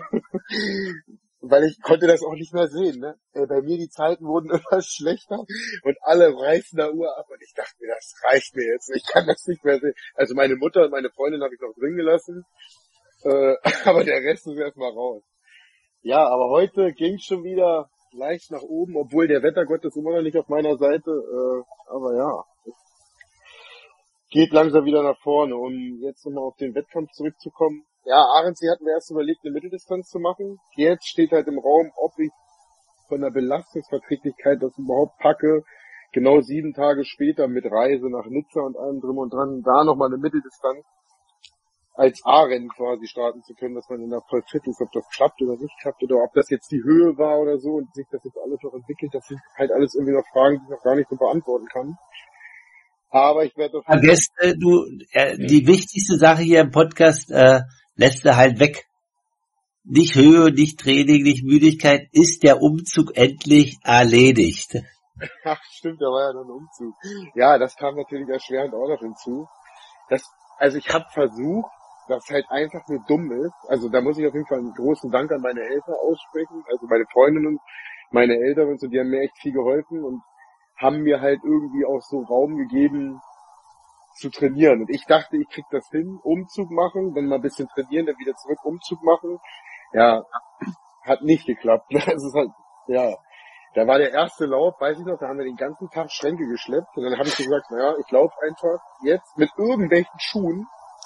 Weil ich konnte das auch nicht mehr sehen, ne? Bei mir die Zeiten wurden immer schlechter und alle reißen da Uhr ab und ich dachte mir, das reicht mir jetzt, ich kann das nicht mehr sehen. Also meine Mutter und meine Freundin habe ich noch drin gelassen, aber der Rest ist erstmal raus. Ja, aber heute ging schon wieder leicht nach oben, obwohl der Wettergott ist immer noch nicht auf meiner Seite, aber ja, es geht langsam wieder nach vorne. Um jetzt nochmal auf den Wettkampf zurückzukommen. Ja, Arendsee hatten wir erst überlegt, eine Mitteldistanz zu machen. Jetzt steht halt im Raum, ob ich von der Belastungsverträglichkeit das überhaupt packe, genau 7 Tage später mit Reise nach Nizza und allem drum und dran, da nochmal eine Mitteldistanz als A-Rennen quasi starten zu können, dass man dann da voll fit ist, ob das klappt oder nicht klappt, oder ob das jetzt die Höhe war oder so und sich das jetzt alles noch entwickelt. Das sind halt alles irgendwie noch Fragen, die ich noch gar nicht so beantworten kann. Aber ich werde vergesst die wichtigste Sache hier im Podcast lässt du halt weg. Nicht Höhe, nicht Training, nicht Müdigkeit, ist der Umzug endlich erledigt. Ach, stimmt, da war ja noch ein Umzug. Ja, das kam natürlich erschwerend auch noch hinzu. Also ich habe versucht, was halt einfach nur dumm ist. Also da muss ich auf jeden Fall einen großen Dank an meine Eltern aussprechen. Also meine Freundin und meine Eltern und so, die haben mir echt viel geholfen und haben mir halt irgendwie auch so Raum gegeben zu trainieren. Und ich dachte, ich krieg das hin, Umzug machen, dann mal ein bisschen trainieren, dann wieder zurück Umzug machen. Ja, hat nicht geklappt. Das ist halt, ja. Da war der erste Lauf, weiß ich noch, da haben wir den ganzen Tag Schränke geschleppt. Und dann habe ich gesagt, naja, ich laufe einfach jetzt mit irgendwelchen Schuhen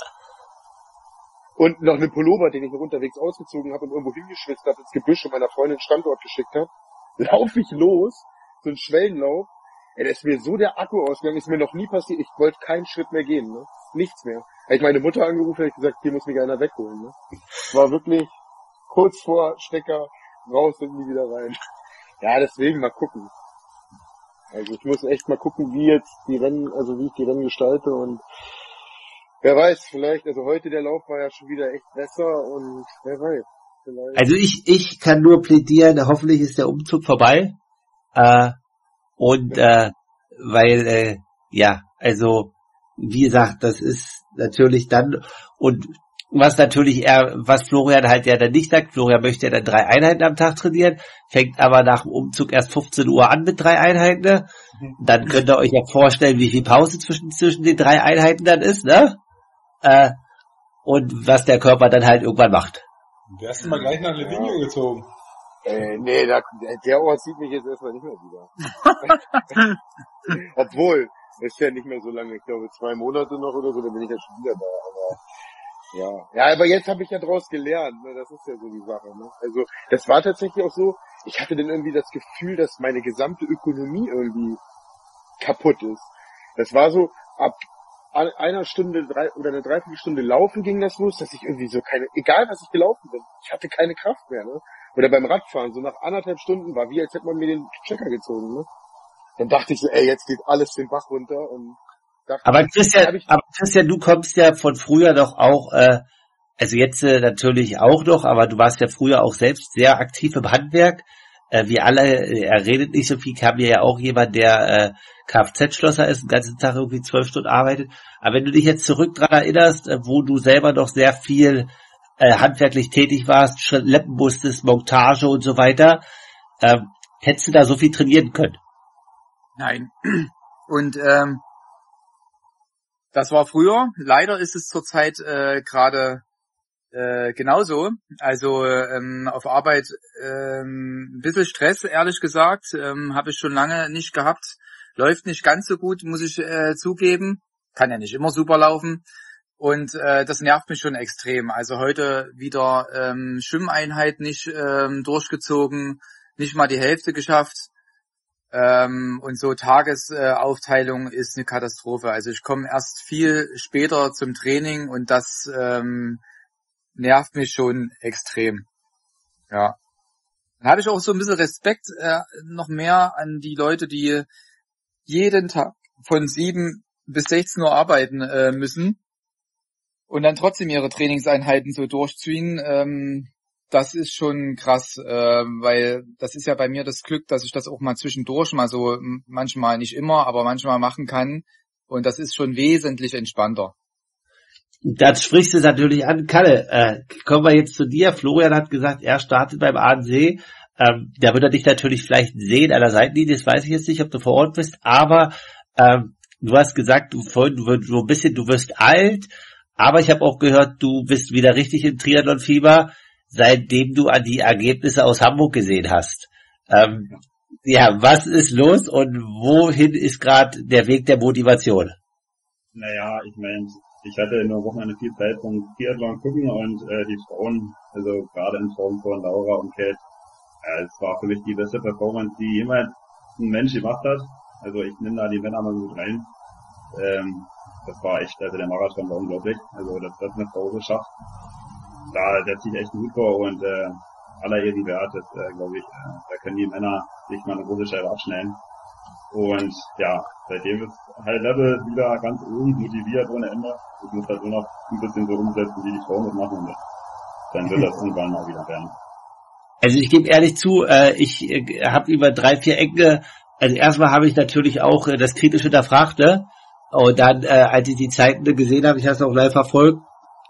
und noch einem Pullover, den ich noch unterwegs ausgezogen habe und irgendwo hingeschwitzt habe, ins Gebüsch und meiner Freundin Standort geschickt habe. Laufe ich los, so ein Schwellenlauf. Ey, da ist mir so der Akku ausgegangen, ist mir noch nie passiert. Ich wollte keinen Schritt mehr gehen, ne? Nichts mehr. Habe ich meine Mutter angerufen, habe ich gesagt, hier muss mich einer wegholen, ne? War wirklich kurz vor Stecker, raus und nie wieder rein. Ja, deswegen mal gucken. Also ich muss echt mal gucken, wie ich die Rennen gestalte und wer weiß, vielleicht, also heute der Lauf war ja schon wieder echt besser und wer weiß. Vielleicht. Also ich kann nur plädieren, hoffentlich ist der Umzug vorbei. Weil, also, wie gesagt, das ist natürlich dann, und was Florian halt ja dann nicht sagt, Florian möchte ja dann 3 Einheiten am Tag trainieren, fängt aber nach dem Umzug erst 15 Uhr an mit 3 Einheiten, ne? Dann könnt ihr euch ja vorstellen, wie viel Pause zwischen den 3 Einheiten dann ist, ne? Und was der Körper dann halt irgendwann macht. Du hast mal gleich nach Livigno gezogen. Nee, der Ort sieht mich jetzt erstmal nicht mehr wieder. Obwohl, ist ja nicht mehr so lange, ich glaube 2 Monate noch oder so, dann bin ich ja schon wieder da, aber ja, aber jetzt habe ich ja draus gelernt, ne? Das ist ja so die Sache, ne? Also, das war tatsächlich auch so, ich hatte dann irgendwie das Gefühl, dass meine gesamte Ökonomie irgendwie kaputt ist. Das war so, ab einer Stunde oder eine Dreiviertelstunde laufen ging das los, dass ich irgendwie so egal was ich gelaufen bin, ich hatte keine Kraft mehr, ne? Oder beim Radfahren, so nach 1,5 Stunden war wie, als hätte man mir den Checker gezogen, ne? Dann dachte ich so, jetzt geht alles den Bach runter und dachte, aber Christian, du kommst ja von früher doch auch, also jetzt natürlich auch noch, aber du warst ja früher auch selbst sehr aktiv im Handwerk. Wir alle, er redet nicht so viel, kam ja auch jemand, der Kfz-Schlosser ist, den ganzen Tag irgendwie 12 Stunden arbeitet. Aber wenn du dich jetzt zurück dran erinnerst, wo du selber noch sehr viel handwerklich tätig warst, schleppen musstest, Montage und so weiter, hättest du da so viel trainieren können? Nein. Und das war früher. Leider ist es zurzeit gerade genauso. Also auf Arbeit ein bisschen Stress, ehrlich gesagt, habe ich schon lange nicht gehabt. Läuft nicht ganz so gut, muss ich zugeben. Kann ja nicht immer super laufen. Und das nervt mich schon extrem. Also heute wieder Schwimmeinheit nicht durchgezogen, nicht mal die Hälfte geschafft. Und so Tagesaufteilung ist eine Katastrophe. Also ich komme erst viel später zum Training und das nervt mich schon extrem. Ja. Da habe ich auch so ein bisschen Respekt noch mehr an die Leute, die jeden Tag von 7 bis 16 Uhr arbeiten müssen und dann trotzdem ihre Trainingseinheiten so durchziehen. Das ist schon krass, weil das ist ja bei mir das Glück, dass ich das auch mal zwischendurch mal so, manchmal nicht immer, aber manchmal machen kann. Und das ist schon wesentlich entspannter. Das sprichst du natürlich an. Kalle, kommen wir jetzt zu dir. Florian hat gesagt, er startet beim ANC. Da wird er dich natürlich vielleicht sehen an der Seitenlinie. Das weiß ich jetzt nicht, ob du vor Ort bist. Aber du hast gesagt, du wirst alt. Aber ich habe auch gehört, du bist wieder richtig im Triathlon-Fieber, seitdem du an die Ergebnisse aus Hamburg gesehen hast. Ja, was ist los und wohin ist gerade der Weg der Motivation? Naja, ich meine, ich hatte in der Wochenende viel Zeit vom Triathlon gucken und die Frauen, also gerade in Form von Laura und Kate, es war für mich die beste Performance, die jemals ein Mensch gemacht hat. Also ich nehme da die Männer mal mit rein. Das war echt, also der Marathon war unglaublich. Also dass das eine Frau geschafft, da setze ich echt gut vor und aller Ehren wert, das glaube ich, da können die Männer sich mal eine große Scheibe abschneiden. Und ja, seitdem ist High Level wieder ganz oben, motiviert ohne Ende. Ich muss halt nur noch ein bisschen so umsetzen, wie die Frauen das machen und dann wird das irgendwann mal wieder werden. Also ich gebe ehrlich zu, ich habe über 3-4 Ecken, also erstmal habe ich natürlich auch das kritisch hinterfragt, ne? Und dann, als ich die Zeiten gesehen habe, ich habe es auch live verfolgt,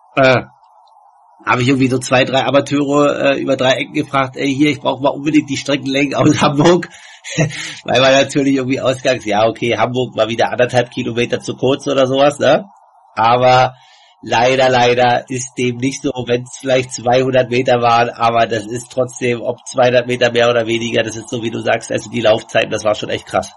habe ich irgendwie so 2-3 Amateure über 3 Ecken gefragt, ey hier, ich brauche mal unbedingt die Streckenlängen aus Hamburg, weil man natürlich irgendwie ausgangs, ja okay, Hamburg war wieder 1,5 Kilometer zu kurz oder sowas, ne? Aber leider ist dem nicht so, wenn es vielleicht 200 Meter waren, aber das ist trotzdem, ob 200 Meter mehr oder weniger, das ist so wie du sagst, also die Laufzeiten, das war schon echt krass.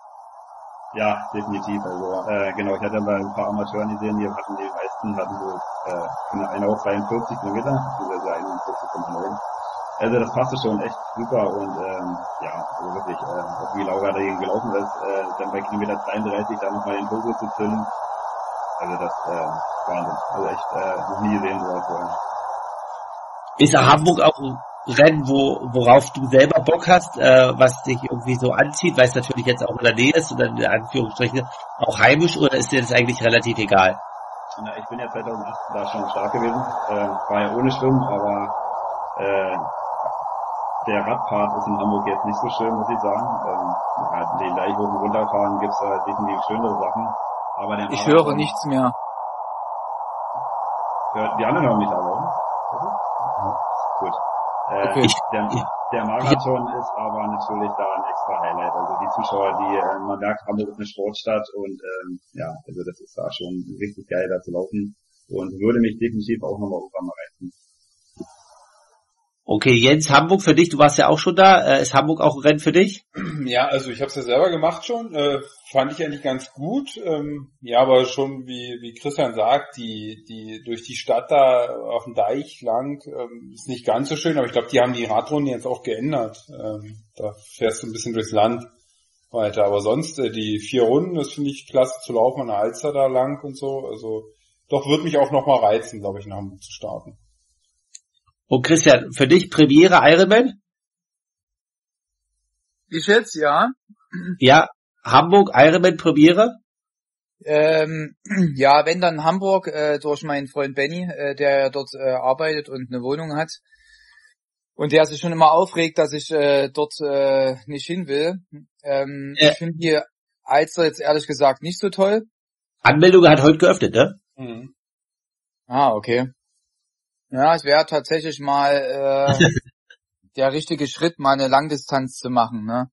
Ja, definitiv. Also genau, ich hatte bei ein paar Amateuren gesehen, die meisten hatten so eine auf 42 Kilometer, also 41,9. Also das passte schon echt super und ja, also wirklich, auch wie Laura dagegen gelaufen ist, dann bei Kilometer 32 dann nochmal den Turbo zu zünden. Also das Wahnsinn. Also echt noch nie gesehen sowas vorher. Ist Hamburg auch ein Rennen, worauf du selber Bock hast, was dich irgendwie so anzieht, weil es natürlich jetzt auch in der Nähe ist und dann in Anführungsstrichen auch heimisch, oder ist dir das eigentlich relativ egal? Na, ich bin ja 2008 da schon stark gewesen, war ja ohne Schwimmen, aber der Radpart ist in Hamburg jetzt nicht so schön, muss ich sagen. Den Deichhofen runterfahren gibt's da definitiv schönere Sachen. Aber der ich höre nichts mehr. Die anderen hören mich aber, oder? Gut. Okay. Der Marathon ist aber natürlich da ein extra Highlight. Also die Zuschauer, man merkt, Hamburg ist eine Sportstadt und ja, also das ist da schon richtig geil, da zu laufen und würde mich definitiv auch nochmal irgendwann mal reizen. Okay, Jens, Hamburg für dich, du warst ja auch schon da. Ist Hamburg auch ein Rennen für dich? Ja, also ich habe es ja selber gemacht schon, fand ich eigentlich ganz gut. Ja, aber schon wie Christian sagt, die durch die Stadt da auf dem Deich lang ist nicht ganz so schön, aber ich glaube, die haben die Radrunden jetzt auch geändert. Da fährst du ein bisschen durchs Land weiter, aber sonst die 4 Runden, das finde ich klasse zu laufen an der Alster da lang und so. Also doch wird mich auch nochmal reizen, glaube ich, in Hamburg zu starten. Und Christian, für dich Premiere Ironman? Ich jetzt, ja. Ja, Hamburg Ironman Premiere? Ja, wenn dann Hamburg durch meinen Freund Benny, der dort arbeitet und eine Wohnung hat und der sich schon immer aufregt, dass ich dort nicht hin will. Ich finde die Alster jetzt ehrlich gesagt nicht so toll. Anmeldung hat heute geöffnet, ne? Mhm. Ah, okay. Ja, es wäre tatsächlich mal der richtige Schritt, mal eine Langdistanz zu machen, ne?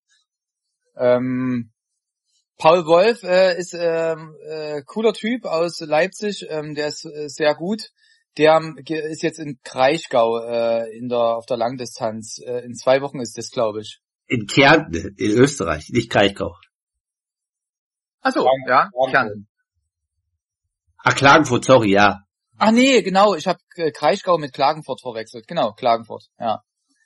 Paul Wolf ist cooler Typ aus Leipzig, der ist sehr gut. Der ist jetzt in Kraichgau auf der Langdistanz. In 2 Wochen ist das, glaube ich. In Kärnten, in Österreich, nicht Kraichgau. Ach so, ja, Kärnten. Ach, Klagenfurt, sorry, ja. Ach nee, genau, ich habe Kraichgau mit Klagenfurt verwechselt. Genau, Klagenfurt, ja.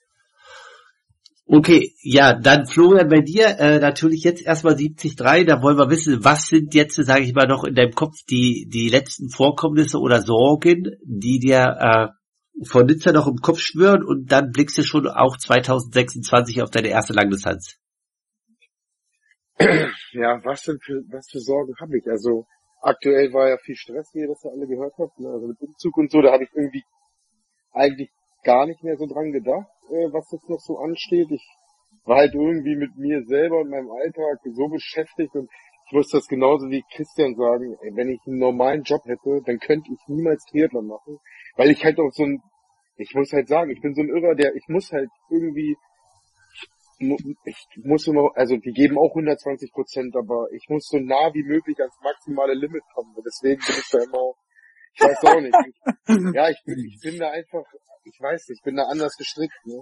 Okay, ja, dann Florian, bei dir natürlich jetzt erstmal 73, da wollen wir wissen, was sind jetzt, sage ich mal, noch in deinem Kopf die letzten Vorkommnisse oder Sorgen, die dir von Nizza noch im Kopf schwören und dann blickst du schon auch 2026 auf deine erste Langdistanz. Ja, was für Sorgen habe ich? Also aktuell war ja viel Stress, wie ihr das ja alle gehört habt, ne? Also mit Umzug und so, da habe ich irgendwie eigentlich gar nicht mehr so dran gedacht, was jetzt noch so ansteht. Ich war halt irgendwie mit mir selber und meinem Alltag so beschäftigt und ich muss das genauso wie Christian sagen, ey, wenn ich einen normalen Job hätte, dann könnte ich niemals Triathlon machen, weil ich halt auch ich muss halt sagen, ich bin so ein Irrer, ich muss halt irgendwie, ich muss immer, also die geben auch 120%, aber ich muss so nah wie möglich ans maximale Limit kommen. Und deswegen bin ich da immer, ich weiß auch nicht. Ich bin da einfach, ich weiß nicht, ich bin da anders gestrickt, ne?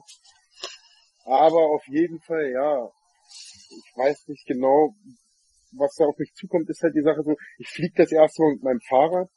Aber auf jeden Fall, ja, ich weiß nicht genau, was da auf mich zukommt, ist halt die Sache so, ich fliege das erste Mal mit meinem Fahrrad.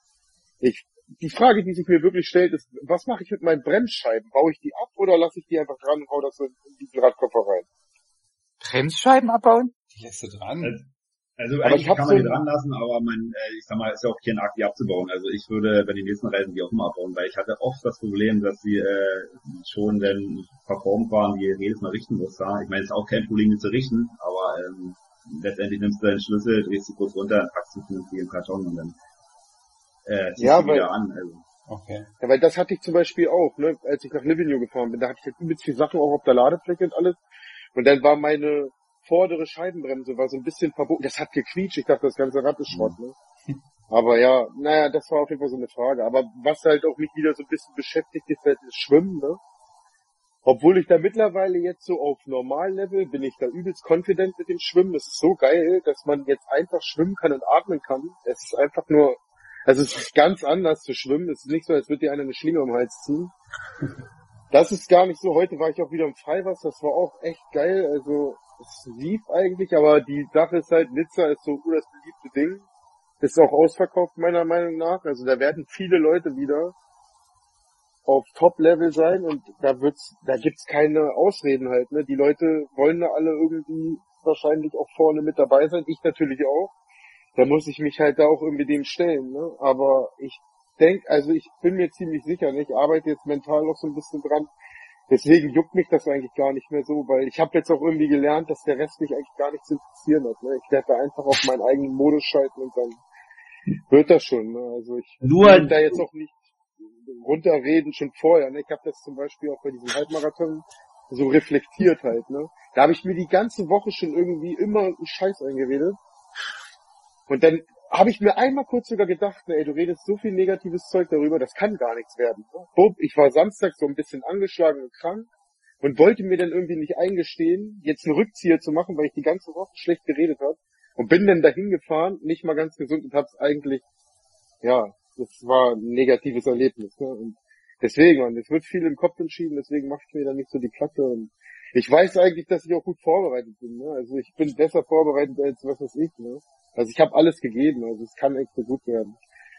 Die Frage, die sich mir wirklich stellt, ist, was mache ich mit meinen Bremsscheiben? Baue ich die ab oder lasse ich die einfach dran und hau das so in diesen Radkoffer rein? Bremsscheiben abbauen? Die lässt du dran. Also Aber eigentlich kann man die dran lassen, aber ich sag mal, ist ja auch kein Akt, die abzubauen. Also ich würde bei den nächsten Reisen die auch immer abbauen, weil ich hatte oft das Problem, dass sie schon, wenn performt waren, die jedes Mal richten muss. Ja? Ich meine, es ist auch kein Problem, die zu richten, aber letztendlich nimmst du deinen Schlüssel, drehst sie kurz runter, packst du vernünftig im Karton und dann ziehst du wieder an. Also. Okay. Ja, weil das hatte ich zum Beispiel auch, ne, als ich nach Livigno gefahren bin, da hatte ich halt übelst viele Sachen auch auf der Ladefläche und alles. Und dann war meine vordere Scheibenbremse war so ein bisschen verbogen. Das hat gequietscht, ich dachte, das ganze Rad ist Schrott, ne. Aber ja, naja, das war auf jeden Fall so eine Frage. Aber was halt auch mich wieder so ein bisschen beschäftigt, ist halt das Schwimmen, ne. Obwohl ich da mittlerweile jetzt so auf Normallevel bin, ich da übelst confident mit dem Schwimmen. Es ist so geil, dass man jetzt einfach schwimmen kann und atmen kann. Es ist einfach nur, also es ist ganz anders zu schwimmen. Es ist nicht so, als würde dir einer eine Schlinge um den Hals ziehen. Das ist gar nicht so. Heute war ich auch wieder im Freiwasser. Das war auch echt geil. Also es lief eigentlich, aber die Sache ist halt, Nizza ist so das beliebte Ding. Ist auch ausverkauft meiner Meinung nach. Also da werden viele Leute wieder auf Top-Level sein und da gibt's keine Ausreden halt, ne? Die Leute wollen da alle irgendwie wahrscheinlich auch vorne mit dabei sein. Ich natürlich auch. Da muss ich mich halt da auch irgendwie dem stellen, ne? Aber ich bin mir ziemlich sicher, ne? Ich arbeite jetzt mental noch so ein bisschen dran. Deswegen juckt mich das eigentlich gar nicht mehr so, weil ich habe jetzt auch irgendwie gelernt, dass der Rest mich eigentlich gar nicht zu interessieren hat, ne? Ich werde da einfach auf meinen eigenen Modus schalten und dann wird das schon, ne? Also ich will da jetzt auch nicht runterreden schon vorher, ne? Ich habe das zum Beispiel auch bei diesem Halbmarathon so reflektiert halt, ne? Da habe ich mir die ganze Woche schon irgendwie immer einen Scheiß eingeredet. Und dann habe ich mir einmal kurz sogar gedacht, ne, ey, du redest so viel negatives Zeug darüber, das kann gar nichts werden. Ne? Ich war Samstag so ein bisschen angeschlagen und krank und wollte mir dann irgendwie nicht eingestehen, jetzt einen Rückzieher zu machen, weil ich die ganze Woche schlecht geredet habe. Und bin dann dahin gefahren, nicht mal ganz gesund und hab's eigentlich, ja, das war ein negatives Erlebnis. Ne? Und deswegen, man, es wird viel im Kopf entschieden, deswegen mache ich mir da nicht so die Platte. Und ich weiß eigentlich, dass ich auch gut vorbereitet bin. Ne? Also ich bin besser vorbereitet als was weiß ich. Ne? Also ich habe alles gegeben, also es kann echt so gut werden.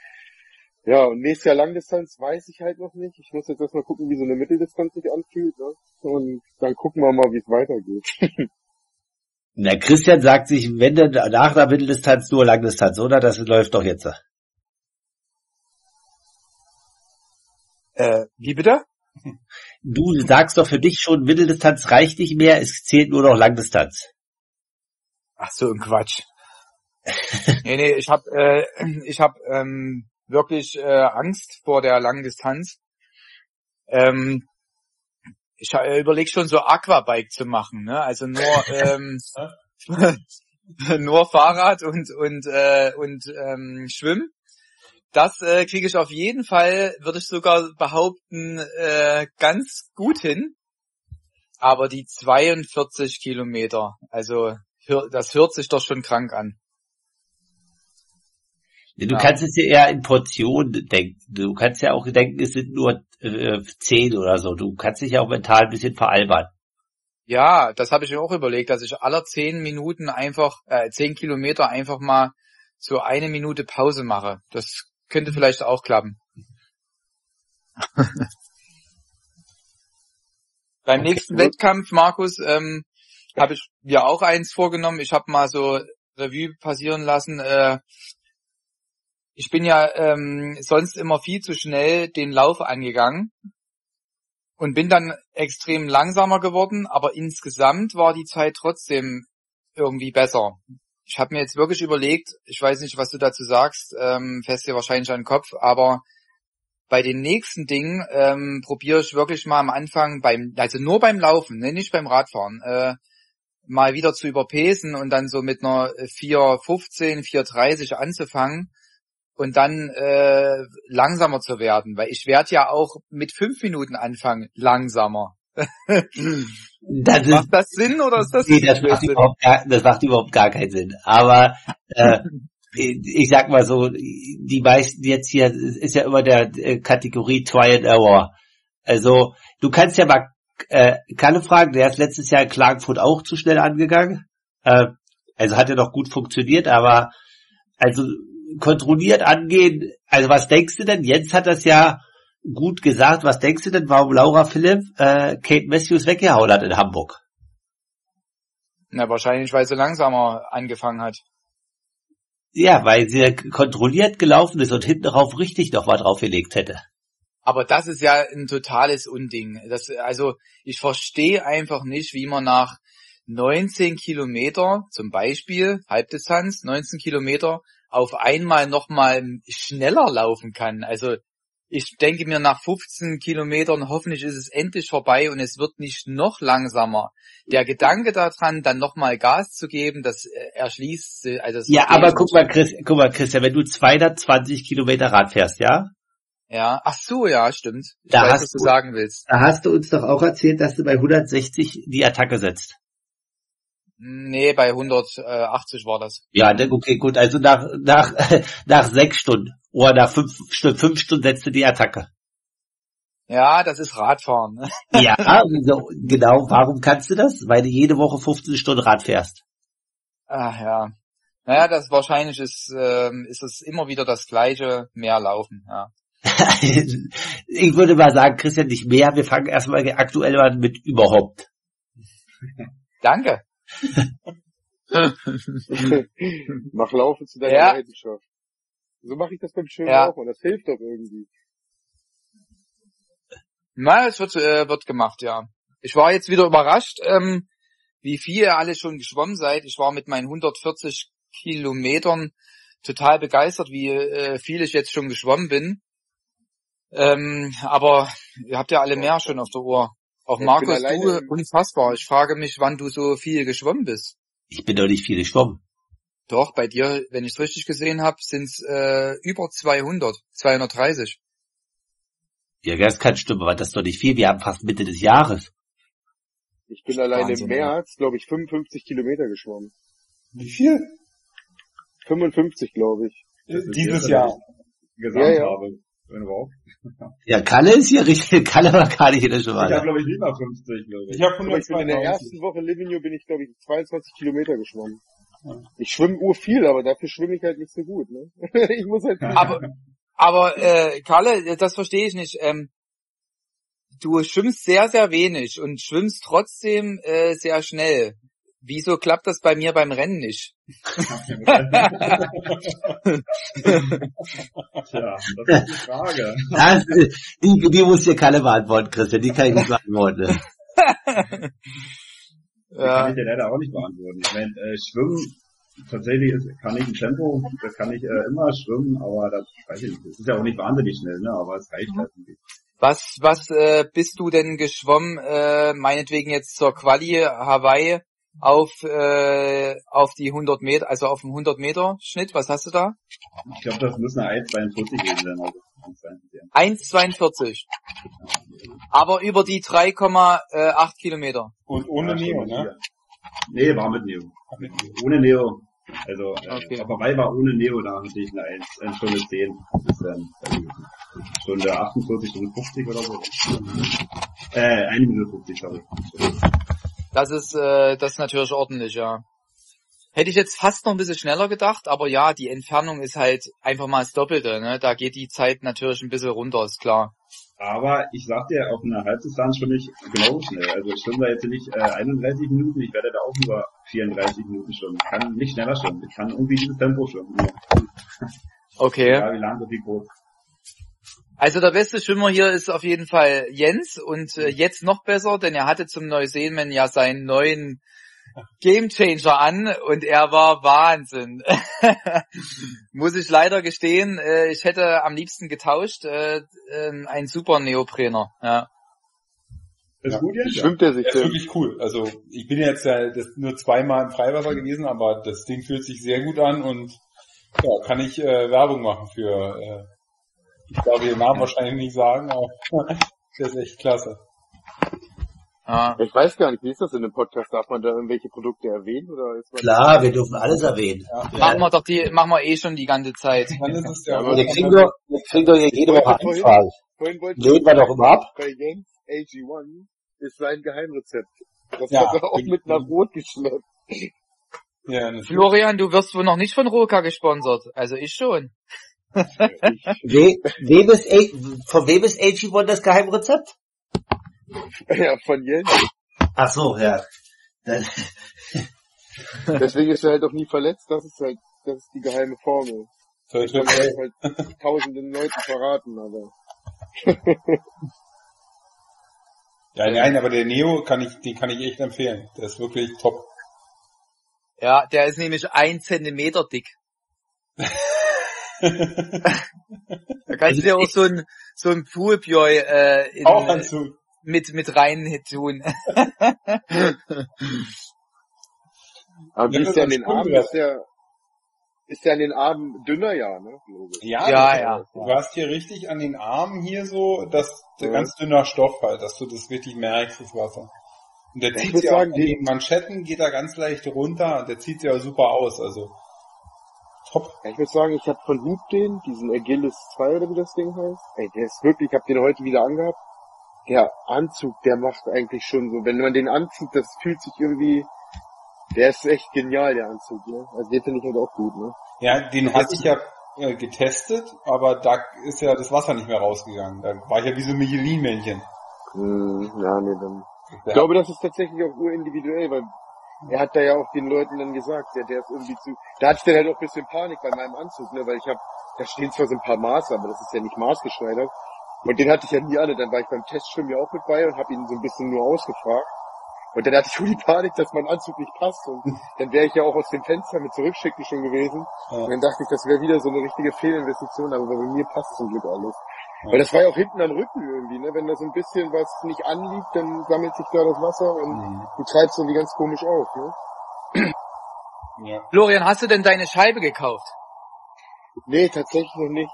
Ja, und nächstes Jahr Langdistanz weiß ich halt noch nicht. Ich muss jetzt erstmal gucken, wie so eine Mitteldistanz sich anfühlt. Ne? Und dann gucken wir mal, wie es weitergeht. Na, Christian sagt sich, wenn denn nach der Mitteldistanz nur Langdistanz, oder? Das läuft doch jetzt. Wie bitte? Du sagst doch für dich schon, Mitteldistanz reicht nicht mehr, es zählt nur noch Langdistanz. Ach so, ein Quatsch. Nee, ich hab wirklich Angst vor der langen Distanz. Ich überlege schon so Aquabike zu machen, ne? Also nur nur Fahrrad und Schwimmen. Das kriege ich auf jeden Fall, würde ich sogar behaupten, ganz gut hin. Aber die 42 Kilometer, also das hört sich doch schon krank an. Du kannst es ja eher in Portionen denken. Du kannst ja auch denken, es sind nur 10 oder so. Du kannst dich ja auch mental ein bisschen veralbern. Ja, das habe ich mir auch überlegt, dass ich aller 10 Minuten einfach, 10 Kilometer einfach mal so 1 Minute Pause mache. Das könnte vielleicht auch klappen. Beim nächsten Wettkampf, Markus, habe ich mir auch eins vorgenommen. Ich habe mal so Revue passieren lassen. Ich bin ja sonst immer viel zu schnell den Lauf angegangen und bin dann extrem langsamer geworden, aber insgesamt war die Zeit trotzdem irgendwie besser. Ich habe mir jetzt wirklich überlegt, ich weiß nicht, was du dazu sagst, fährst dir wahrscheinlich an den Kopf, aber bei den nächsten Dingen probiere ich wirklich mal am Anfang also nur beim Laufen, ne, nicht beim Radfahren, mal wieder zu überpacen und dann so mit einer 4,15, 4,30 anzufangen und dann langsamer zu werden, weil ich werde ja auch mit 5 Minuten anfangen langsamer. Macht das Sinn oder ist das nee, das macht überhaupt gar keinen Sinn. Aber ich sag mal so, die meisten jetzt hier, ist ja immer der Kategorie Try and Error. Also du kannst ja mal Kalle fragen, der ist letztes Jahr in Klagenfurt auch zu schnell angegangen. Also hat ja noch gut funktioniert, aber also kontrolliert angehen, also was denkst du denn? Jens hat das ja gut gesagt, was denkst du denn, warum Laura Philipp Kate Matthews weggehauen hat in Hamburg? Na, wahrscheinlich, weil sie langsamer angefangen hat. Ja, weil sie kontrolliert gelaufen ist und hinten rauf richtig noch mal draufgelegt hätte. Aber das ist ja ein totales Unding. Also ich verstehe einfach nicht, wie man nach 19 Kilometer, zum Beispiel Halbdistanz, 19 Kilometer, auf einmal nochmal schneller laufen kann. Also ich denke mir, nach 15 Kilometern hoffentlich ist es endlich vorbei und es wird nicht noch langsamer. Der Gedanke daran, dann nochmal Gas zu geben, das erschließt. Also das ja, aber guck mal, Christian, wenn du 220 Kilometer Rad fährst, ja? Ja, ach so, ja, stimmt. Ich weiß, was du sagen willst. Da hast du uns doch auch erzählt, dass du bei 160 die Attacke setzt. Nee, bei 180 war das. Ja, okay, gut, also nach 6 Stunden oder nach 5 Stunden setzt du die Attacke. Ja, das ist Radfahren. Ja, so, genau, warum kannst du das? Weil du jede Woche 15 Stunden Rad fährst. Ach ja. Naja, das wahrscheinlich ist es immer wieder das gleiche, mehr laufen, ja. Ich würde mal sagen, Christian, nicht mehr. Wir fangen erstmal aktuell an mit überhaupt. Danke. Mach Laufen zu deiner Leidenschaft. So mache ich das beim schönen Laufen und das hilft doch irgendwie. Na, es wird gemacht, ja. Ich war jetzt wieder überrascht, wie viel ihr alle schon geschwommen seid. Ich war mit meinen 140 Kilometern total begeistert, wie viel ich jetzt schon geschwommen bin. Aber ihr habt ja alle mehr schon auf der Uhr. Auch Markus, du, unfassbar. Ich frage mich, wann du so viel geschwommen bist. Ich bin doch nicht viel geschwommen. Doch, bei dir, wenn ich es richtig gesehen habe, sind es über 230. Ja, das kann stimmen, aber das ist doch nicht viel. Wir haben fast Mitte des Jahres. Ich bin alleine im März, glaube ich, 55 Kilometer geschwommen. Wie viel? 55, glaube ich. Dieses Jahr. Gesamthabe. Überhaupt. Ja, Kalle ist hier richtig, Kalle war gar nicht in der Schwale. Ich habe, glaube ich, lieber 50, glaube ich. Ich habe 192. In der ersten Woche in Livigno bin ich, glaube ich, 22 Kilometer geschwommen. Ja. Ich schwimme urviel, aber dafür schwimme ich halt nicht so gut, ne? Ich muss halt aber Kalle, das verstehe ich nicht. Du schwimmst sehr, sehr wenig und schwimmst trotzdem sehr schnell. Wieso klappt das bei mir beim Rennen nicht? Tja, das ist die Frage. Die muss dir Kalle beantworten, Christian. Die kann ich nicht beantworten. Die kann ich dir leider auch nicht beantworten. Ich meine, Schwimmen, tatsächlich kann ich ein Tempo, das kann ich immer schwimmen, aber das weiß ich nicht. Das ist ja auch nicht wahnsinnig schnell, ne? Aber es reicht halt nicht. Was bist du denn geschwommen, meinetwegen jetzt zur Quali Hawaii? Auf die 100 Meter, also auf dem 100 Meter Schnitt, was hast du da? Ich glaube, das müssen 1,42 gewesen sein. Also 1,42. Aber über die 3,8 Kilometer. Und ohne Neo, ne? Nee, war mit Neo. Ohne Neo. Also, auf Hawaii war ohne Neo, da hatte ich eine Stunde 10. Das ist dann Stunde 48, Stunde 50 oder so. 1 Minute 50, sorry. Das ist natürlich ordentlich, ja. Hätte ich jetzt fast noch ein bisschen schneller gedacht, aber ja, die Entfernung ist halt einfach mal das Doppelte, ne? Da geht die Zeit natürlich ein bisschen runter, ist klar. Aber ich sag dir, auf einer Halbdistanz schwimme ich genau schnell. Also ich schwimme da jetzt nicht 31 Minuten, ich werde da auch über 34 Minuten schwimmen. Ich kann nicht schneller schwimmen, ich kann irgendwie dieses Tempo schwimmen. Okay. Ja, wie lang, so wie groß. Also der beste Schwimmer hier ist auf jeden Fall Jens und jetzt noch besser, denn er hatte zum Neuseeland ja seinen neuen Gamechanger an und er war Wahnsinn. Muss ich leider gestehen, ich hätte am liebsten getauscht, ein super Neoprener. Ja. Das ist gut jetzt? Schwimmt er sich Das ist denn? wirklich cool. Also ich bin jetzt nur zweimal im Freiwasser gewesen, aber das Ding fühlt sich sehr gut an und ja, kann ich Werbung machen für, ich darf den Namen wahrscheinlich nicht sagen, aber der ist echt klasse. Ja. Ich weiß gar nicht, wie ist das in dem Podcast? Darf man da irgendwelche Produkte erwähnen oder ist man Klar, wir dürfen alles erwähnen. Machen wir eh schon die ganze Zeit. Dann ist es ja Aber Wir kriegen doch hier jede Woche Anfragen. Vorhin wollte Löhnen wir doch immer ab. bei Jens AG1 ist sein Geheimrezept. Das Ja. hat er auch mit nach Rot geschleppt. Ja, natürlich. Florian, du wirst wohl noch nicht von Roka gesponsert. Also ich schon. Von wem ist AG1 das Geheimrezept? Ja, von Jens. Ach so, ja. Deswegen ist er halt auch nie verletzt. Das ist die geheime Formel. Toi, toi, Das kann toi. man halt tausenden Leuten verraten, aber. Ja, nein, aber der Neo den kann ich echt empfehlen. Der ist wirklich top. Ja, der ist nämlich 1 Zentimeter dick. Da kannst du dir auch so ein Poolboy Auch Anzug. mit rein tun. Aber wie Ja, ist der an das den ist Armen? cool, Ist der an den Armen dünner, ja, ne? Logisch. Ja, Ja. du hast hier richtig an den Armen hier so, der Ja. ganz dünner Stoff halt, dass du das wirklich merkst, das Wasser. Und der Ich zieht würd sich auch sagen, an den Manschetten, geht da ganz leicht runter, der zieht sich auch super aus, also top. Ja, ich würde sagen, ich habe von Hub diesen Agilis 2 oder wie das Ding heißt. Ey, der ist wirklich, ich habe den heute wieder angehabt. Der Anzug, der macht eigentlich schon so, wenn man den anzieht, das fühlt sich irgendwie, der ist echt genial, der Anzug, ne? Also den finde ich halt auch gut, ne? Ja, den hatte ich ja getestet, aber da ist ja das Wasser nicht mehr rausgegangen. Da war ich ja wie so ein Michelin-Männchen. Ja, nee, dann. Ich glaube, das ist tatsächlich auch urindividuell, weil er hat da ja auch den Leuten dann gesagt, der ist irgendwie da hatte ich dann halt auch ein bisschen Panik bei meinem Anzug, ne, weil da stehen zwar so ein paar Maße, aber das ist ja nicht maßgeschneidert. Und den hatte ich ja nie alle, dann war ich beim Testschwimmen ja auch mit bei und habe ihn so ein bisschen nur ausgefragt. Und dann hatte ich schon die Panik, dass mein Anzug nicht passt und dann wäre ich ja auch aus dem Fenster mit zurückschicken schon gewesen. Ja. Und dann dachte ich, das wäre wieder so eine richtige Fehlinvestition, aber bei mir passt zum Glück alles. Weil das war ja auch hinten am Rücken irgendwie, ne? Wenn da so ein bisschen was nicht anliegt, dann sammelt sich da das Wasser und du treibst irgendwie ganz komisch auf, ne? Ja. Florian, hast du denn deine Scheibe gekauft? Nee, tatsächlich noch nicht.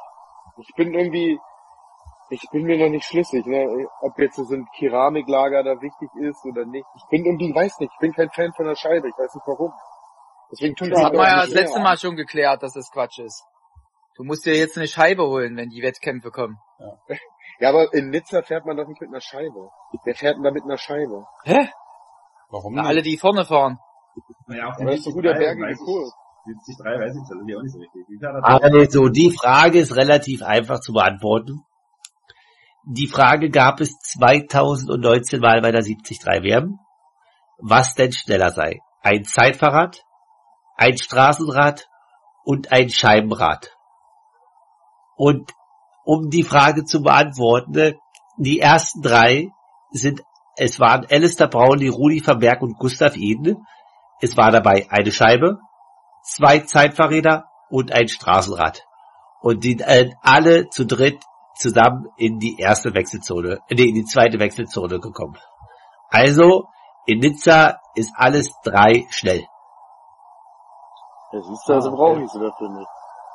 Ich bin mir noch nicht schlüssig, ne? Ob jetzt so ein Keramiklager da wichtig ist oder nicht. Ich bin kein Fan von der Scheibe, ich weiß nicht warum. Deswegen tun Das hat auch man ja nicht das letzte mehr. Mal schon geklärt, dass das Quatsch ist. Du musst dir jetzt eine Scheibe holen, wenn die Wettkämpfe kommen. Ja, aber in Nizza fährt man doch nicht mit einer Scheibe. Wer fährt denn da mit einer Scheibe? Hä? Warum Na, nicht? alle, die vorne fahren. Naja, auf Aber das ist so guter bergige Kurs. 73 weiß ich, das ist auch nicht so richtig. Wie viel hat er Also, die Frage ist relativ einfach zu beantworten. Die Frage gab es 2019 Mal bei der 73 WM. Was denn schneller sei? Ein Zeitfahrrad, ein Straßenrad und ein Scheibenrad. Und um die Frage zu beantworten, die ersten drei es waren Alistair Brownlee, Rudi Verberg und Gustav Eden. Es war dabei eine Scheibe, 2 Zeitfahrräder und ein Straßenrad. Und die alle zu dritt zusammen in die zweite Wechselzone gekommen. Also, in Nizza ist alles 3 schnell. Ja, siehst du, also brauche ich sie dafür nicht.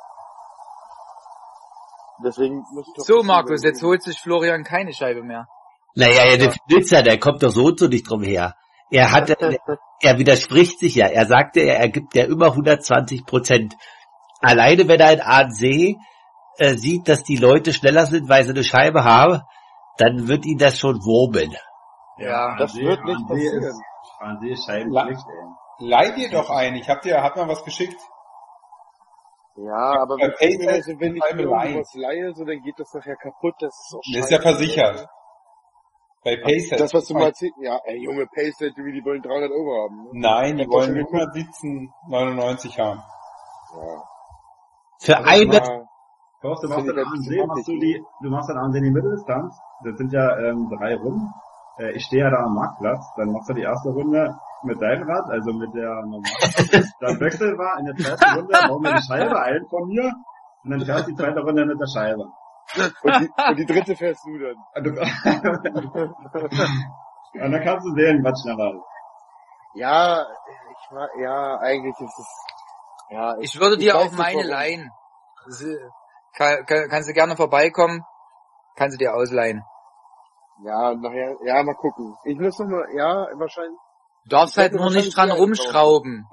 Deswegen muss ich doch So, wissen, Markus, wenn- jetzt holt sich Florian keine Scheibe mehr. Naja, der Nizza, der kommt doch so und so nicht drum her. Er widerspricht sich ja. Er sagte, er gibt ja über 120%. Alleine wenn er in Ahrensee sieht, dass die Leute schneller sind, weil sie eine Scheibe haben, dann wird ihn das schon wurmen. Ja. Das wird nicht passieren. Fernseh ist Scheiben La- schlecht, ey. Leih dir doch ein. Hab mir was geschickt. Ja, aber Bei Pacer also, wenn ich Scheibe mir leihen. irgendwas leihe, so, dann geht das nachher kaputt, das ist auch Das ist ja scheiße. versichert. Bei Pacer. Das, was du mal erzählt, ja, ey, junge Pacer, die wollen 300 € haben. Ne? Nein, die Hab doch wollen schon nur geguckt. 117,99 haben. Ja. Für Aber eine, mal- Thorsten, du machst dann am See die Mitteldistanz. Das sind ja 3 Runden. Ich stehe ja da am Marktplatz. Dann machst du die erste Runde mit deinem Rad, also mit der normalen. Dann wechseln wir in der zweiten Runde, bauen wir die Scheibe ein von mir. Und dann fährst du die zweite Runde mit der Scheibe. Und die dritte fährst du dann. Und dann kannst du sehen, was schneller ist. Ja, eigentlich ist es, ja. Ich würde dir weiß auch nicht, meine warum. leihen. Kannst du gerne vorbeikommen, kannst du dir ausleihen. Ja, nachher, ja, mal gucken. Ich muss noch mal, ja, wahrscheinlich. Du darfst Ich halt werd nur mir nicht dran wahrscheinlich rumschrauben.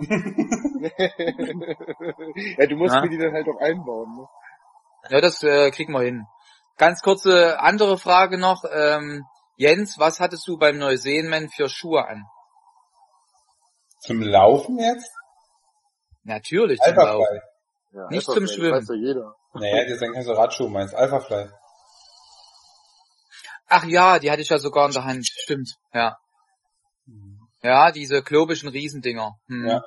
Ja, du musst Ja? mir die dann halt auch einbauen, ne? Ja, das kriegen wir hin. Ganz kurze andere Frage noch. Jens, was hattest du beim Neuseenman für Schuhe an? Zum Laufen jetzt? Natürlich zum Laufen. Alphafly. Ja, Nicht einfach zum so, Schwimmen. Das weiß ja jeder. Naja, das sind keine Radschuhe, meinst Alphafly. Ach ja, die hatte ich ja sogar in der Hand. Stimmt, ja. Ja, diese klobischen Riesendinger. Ja.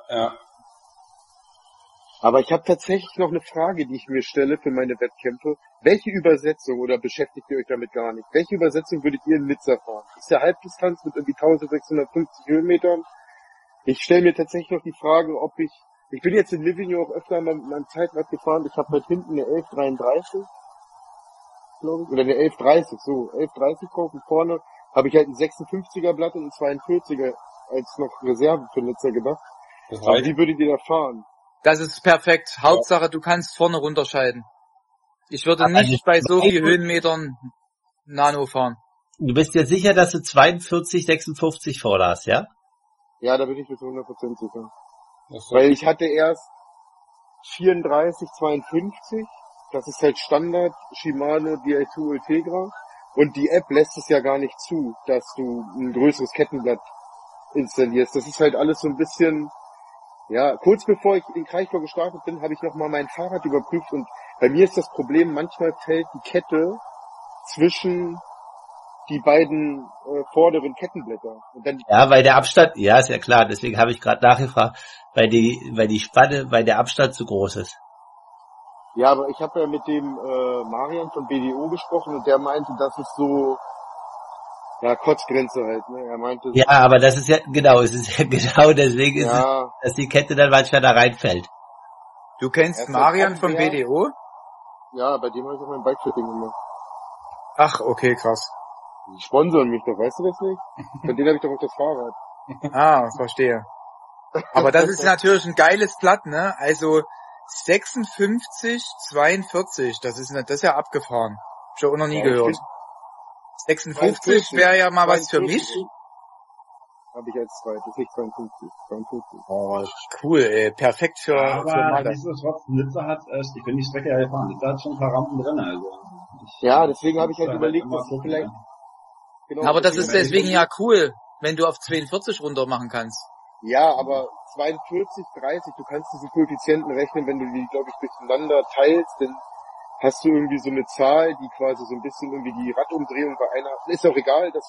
Aber ich habe tatsächlich noch eine Frage, die ich mir stelle für meine Wettkämpfe. Welche Übersetzung, oder beschäftigt ihr euch damit gar nicht, welche Übersetzung würdet ihr in Nizza fahren? Ist ja Halbdistanz mit irgendwie 1650 Höhenmetern. Ich stelle mir tatsächlich noch die Frage, ob ich bin jetzt in Livigno auch öfter mal mit meinem Zeitrad gefahren. Ich habe halt hinten eine 1133, glaube ich, oder eine 1130, so 1130 drauf, und vorne habe ich halt ein 56er Blatt und ein 42er als noch Reserve für Nizza gedacht. Das Aber reicht. wie würdet ihr da fahren? Das ist perfekt. Hauptsache, du kannst vorne runterscheiden. Ich würde Aber nicht bei so viel Höhenmetern Nano fahren. Du bist dir sicher, dass du 42, 56 vorderst, ja? Ja, da bin ich mir zu 100% sicher. Das Weil ich hatte erst 34, 52, das ist halt Standard Shimano Di2 Ultegra, und die App lässt es ja gar nicht zu, dass du ein größeres Kettenblatt installierst. Das ist halt alles so ein bisschen, ja, kurz bevor ich in Kraichgau gestartet bin, habe ich nochmal mein Fahrrad überprüft, und bei mir ist das Problem, manchmal fällt die Kette zwischen die beiden vorderen Kettenblätter. Und dann Ja, weil der Abstand, ja, ist ja klar, deswegen habe ich gerade nachgefragt, weil die Spanne, weil der Abstand zu groß ist. Ja, aber ich habe ja mit dem Marian von BDO gesprochen, und der meinte, das ist so, ja, Kotzgrenze halt, ne? Er meinte, Ja, aber das ist ja, genau, es ist ja genau deswegen ist es, ja, dass die Kette dann manchmal da reinfällt. Du kennst Er ist Marian halt von sehr- BDO? ja, bei dem habe ich auch mein Bikefitting gemacht. Ach, okay, krass. Die sponsern mich doch, weißt du das nicht? Von denen habe ich doch auch das Fahrrad. Ah, verstehe. Aber das ist natürlich ein geiles Blatt, ne? Also 56, 42, das ist ja abgefahren. Schon auch noch nie Ja, gehört. 56 wäre ja mal was für mich. Habe ich als zweites, nicht 52. 52. Oh, cool, ey. Perfekt für Aber Malle. nichtsdestotrotz, Nizza hat, ich bin die Strecke ja gefahren, Nizza hat schon ein paar Rampen drin, also. Ja, deswegen habe ich halt Ja, überlegt, immer dass ich gucken, vielleicht, ja. genau, Aber das ist deswegen- deswegen ja cool, wenn du auf 42 runter machen kannst. Ja, aber 42, 30, du kannst diesen Koeffizienten rechnen, wenn du die, glaube ich, durcheinander teilst, dann hast du irgendwie so eine Zahl, die quasi so ein bisschen irgendwie die Radumdrehung bei einer, ist auch egal, das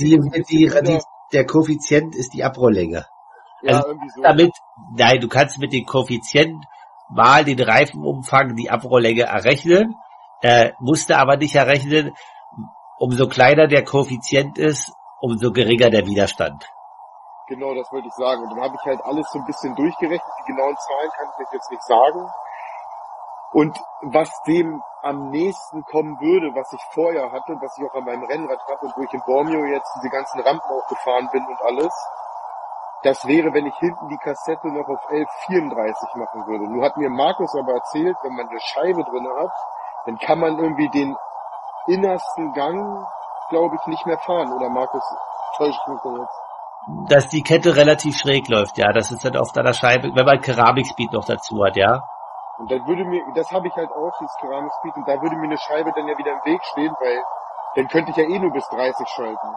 Der Koeffizient ist die Abrolllänge. ja, also irgendwie so. Nein, du kannst mit dem Koeffizient mal den Reifenumfang, die Abrolllänge errechnen, musste aber nicht errechnen, umso kleiner der Koeffizient ist, umso geringer der Widerstand. Genau, das wollte ich sagen. Und dann habe ich halt alles so ein bisschen durchgerechnet. Die genauen Zahlen kann ich jetzt nicht sagen. Und was dem am nächsten kommen würde, was ich vorher hatte, was ich auch an meinem Rennrad habe und wo ich in Bormio jetzt diese ganzen Rampen auch gefahren bin und alles, das wäre, wenn ich hinten die Kassette noch auf 1134 machen würde. Nur hat mir Markus aber erzählt, wenn man eine Scheibe drin hat, dann kann man irgendwie den innersten Gang, glaube ich, nicht mehr fahren. Oder Markus, täusche ich mich da jetzt? Dass die Kette relativ schräg läuft, ja, das ist dann auf deiner Scheibe, wenn man Keramikspeed noch dazu hat, ja. Und dann würde mir, das habe ich halt auch, dieses Keramikspeed, und da würde mir eine Scheibe dann ja wieder im Weg stehen, weil dann könnte ich ja eh nur bis 30 schalten.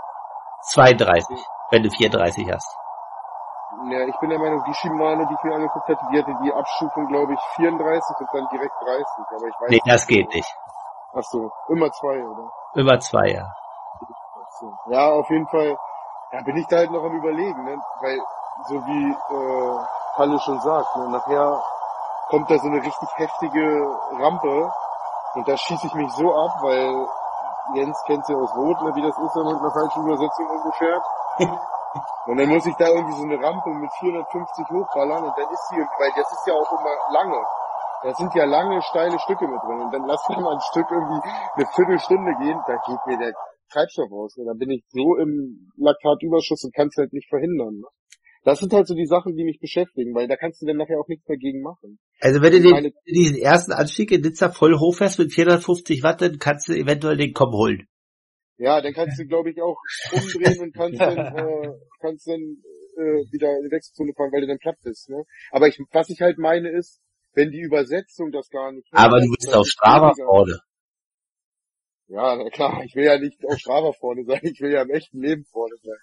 32, wenn du 34 hast. Ja, ich bin der Meinung, die Shimano, die ich mir angeguckt hatte, die hatte die Abstufung, glaube ich, 34 und dann direkt 30, aber ich weiß Nee, das geht nicht. Ach so, immer 2, oder? Über 2, ja. Ach so. Ja, auf jeden Fall, ja, bin ich da halt noch am Überlegen, ne? Weil, so wie Palle schon sagt, ne? Nachher kommt da so eine richtig heftige Rampe, Und da schieße ich mich so ab, weil Jens kennt ja aus Rot, ne, wie das ist, wenn man mit einer falschen Übersetzung irgendwo fährt. Und dann muss ich da irgendwie so eine Rampe mit 450 hochballern und dann ist sie, weil das ist ja auch immer lange. Da sind ja lange, steile Stücke mit drin. Und dann lass mir mal ein Stück irgendwie eine Viertelstunde gehen, da geht mir der Treibstoff aus. Und dann bin ich so im Laktatüberschuss und kann es halt nicht verhindern. Ne? Das sind halt so die Sachen, die mich beschäftigen, weil da kannst du dann nachher auch nichts dagegen machen. Also wenn du diesen ersten Anstieg in Nizza voll hochfährst mit 450 Watt, dann kannst du eventuell den Komm holen. Ja, dann kannst du, glaube ich, auch umdrehen und kannst dann wieder in die Wechselzone fahren, weil du dann platt bist. Ne? Aber was ich halt meine ist, wenn die Übersetzung das gar nicht... Aber du bist auf Strava vorne. Ja, na klar, ich will ja nicht auf Strava vorne sein, ich will ja im echten Leben vorne sein.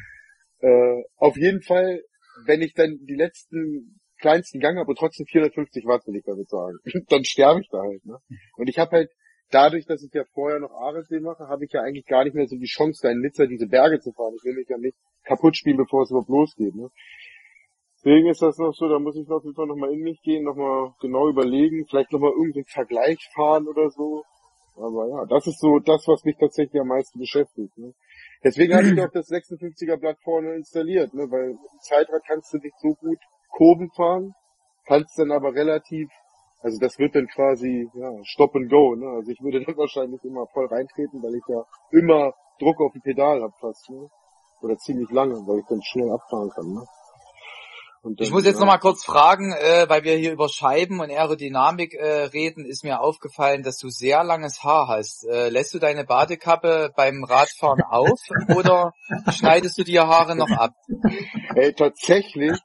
Auf jeden Fall, wenn ich dann die letzten kleinsten Gang habe und trotzdem 450 Watt, will ich damit sagen, dann sterbe ich da halt. Ne? Und ich habe halt, dadurch, dass ich ja vorher noch Ahrensee mache, habe ich ja eigentlich gar nicht mehr so die Chance, da in Nizza diese Berge zu fahren. Ich will mich ja nicht kaputt spielen, bevor es überhaupt losgeht. Ne? Deswegen ist das noch so, da muss ich auf jeden Fall nochmal in mich gehen, nochmal genau überlegen, vielleicht nochmal irgendeinen Vergleich fahren oder so. Aber ja, das ist so das, was mich tatsächlich am meisten beschäftigt. Ne? Deswegen habe ich auch das 56er Blatt vorne installiert, ne? Weil im Zeitrad kannst du nicht so gut Kurven fahren, kannst dann aber relativ, also das wird dann quasi Stop and Go. Ne? Also ich würde dann wahrscheinlich immer voll reintreten, weil ich ja immer Druck auf dem Pedal habe fast. Ne? Oder ziemlich lange, weil ich dann schnell abfahren kann. Ne? Dann, ich muss jetzt noch mal kurz fragen, weil wir hier über Scheiben und Aerodynamik reden, ist mir aufgefallen, dass du sehr langes Haar hast. Lässt du deine Badekappe beim Radfahren auf oder schneidest du die Haare noch ab? Tatsächlich,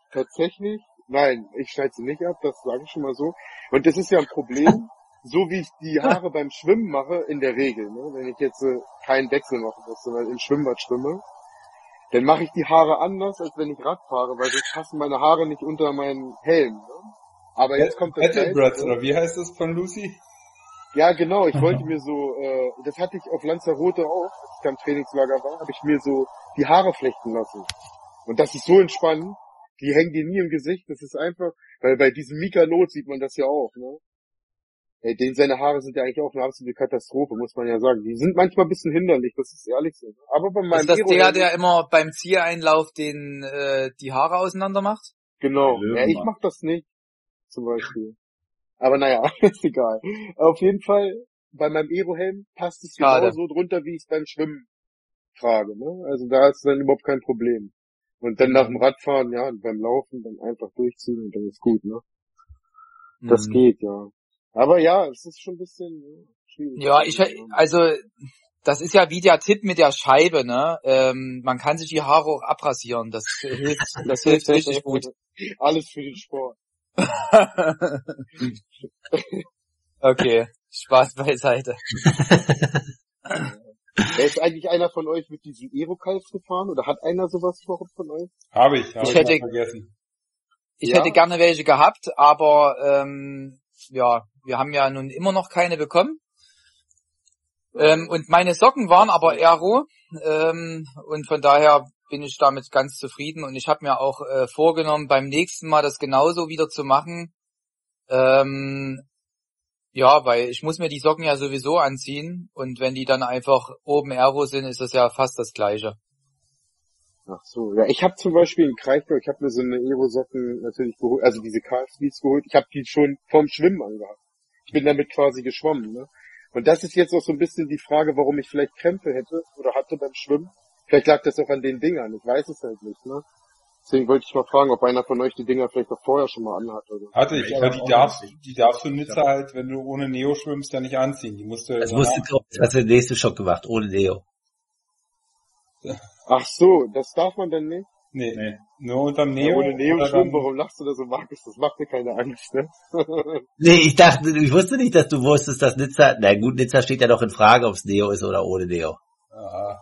nein, ich schneide sie nicht ab, das sage ich schon mal so. Und das ist ja ein Problem, so wie ich die Haare beim Schwimmen mache, in der Regel. Ne? Wenn ich jetzt keinen Wechsel machen muss, sondern im Schwimmbad schwimme, dann mache ich die Haare anders, als wenn ich Rad fahre, weil sonst passen meine Haare nicht unter meinen Helm. Ne? Aber jetzt kommt das Battlebreads, oder wie heißt das von Lucy? Ja, genau, ich wollte mir so, das hatte ich auf Lanzarote auch, als ich da im Trainingslager war, habe ich mir so die Haare flechten lassen. Und das ist so entspannend, die hängen dir nie im Gesicht, das ist einfach, weil bei diesem Mika Not sieht man das ja auch, ne? Seine Haare sind ja eigentlich auch eine absolute Katastrophe, muss man ja sagen. Die sind manchmal ein bisschen hinderlich, das ist ehrlich so. Aber bei meinem ist das der immer beim Zieleinlauf die Haare auseinander macht? Genau. Ja, ich mach das nicht, zum Beispiel. Aber naja, ist egal. Auf jeden Fall, bei meinem Aerohelm passt es genauso drunter, wie ich es beim Schwimmen trage, ne? Also da ist dann überhaupt kein Problem. Und dann nach dem Radfahren, ja, und beim Laufen dann einfach durchziehen und dann ist gut, ne? Das geht, ja. Aber ja, es ist schon ein bisschen schwierig. Ja, also das ist ja wie der Tipp mit der Scheibe, ne? Man kann sich die Haare auch abrasieren, das hilft richtig gut. Alles für den Sport. Okay, Spaß beiseite. Ist eigentlich einer von euch mit diesem Aero-Kalf gefahren oder hat einer sowas überhaupt von euch? Habe ich vergessen. Ich hätte gerne welche gehabt, aber ja, wir haben ja nun immer noch keine bekommen. Und meine Socken waren aber Aero und von daher bin ich damit ganz zufrieden und ich habe mir auch vorgenommen, beim nächsten Mal das genauso wieder zu machen. Ja, weil ich muss mir die Socken ja sowieso anziehen und wenn die dann einfach oben Aero sind, ist das ja fast das Gleiche. Ach so, ja, ich habe zum Beispiel in Kreisberg, ich habe mir so eine Aero-Socken natürlich geholt, also diese KFBs geholt, ich habe die schon vorm Schwimmen angehabt. Ich bin damit quasi geschwommen, ne? Und das ist jetzt auch so ein bisschen die Frage, warum ich vielleicht Krämpfe hätte oder hatte beim Schwimmen. Vielleicht lag das auch an den Dingern, ich weiß es halt nicht, ne? Deswegen wollte ich mal fragen, ob einer von euch die Dinger vielleicht auch vorher schon mal anhat. Oder? Hatte ich, aber die darfst du Nizza halt, wenn du ohne Neo schwimmst, ja nicht anziehen. Die musst du... Das hast du den nächsten Schock gemacht, ohne Neo. Ach so, das darf man denn nicht? Nee. Nur unterm Neo. Ja, ohne Neo schwimmen, warum lachst du da so, Markus? Das macht mir keine Angst, ne? Nee, ich wusste nicht, dass du wusstest, dass Nizza, na gut, Nizza steht ja noch in Frage, ob es Neo ist oder ohne Neo. Ja.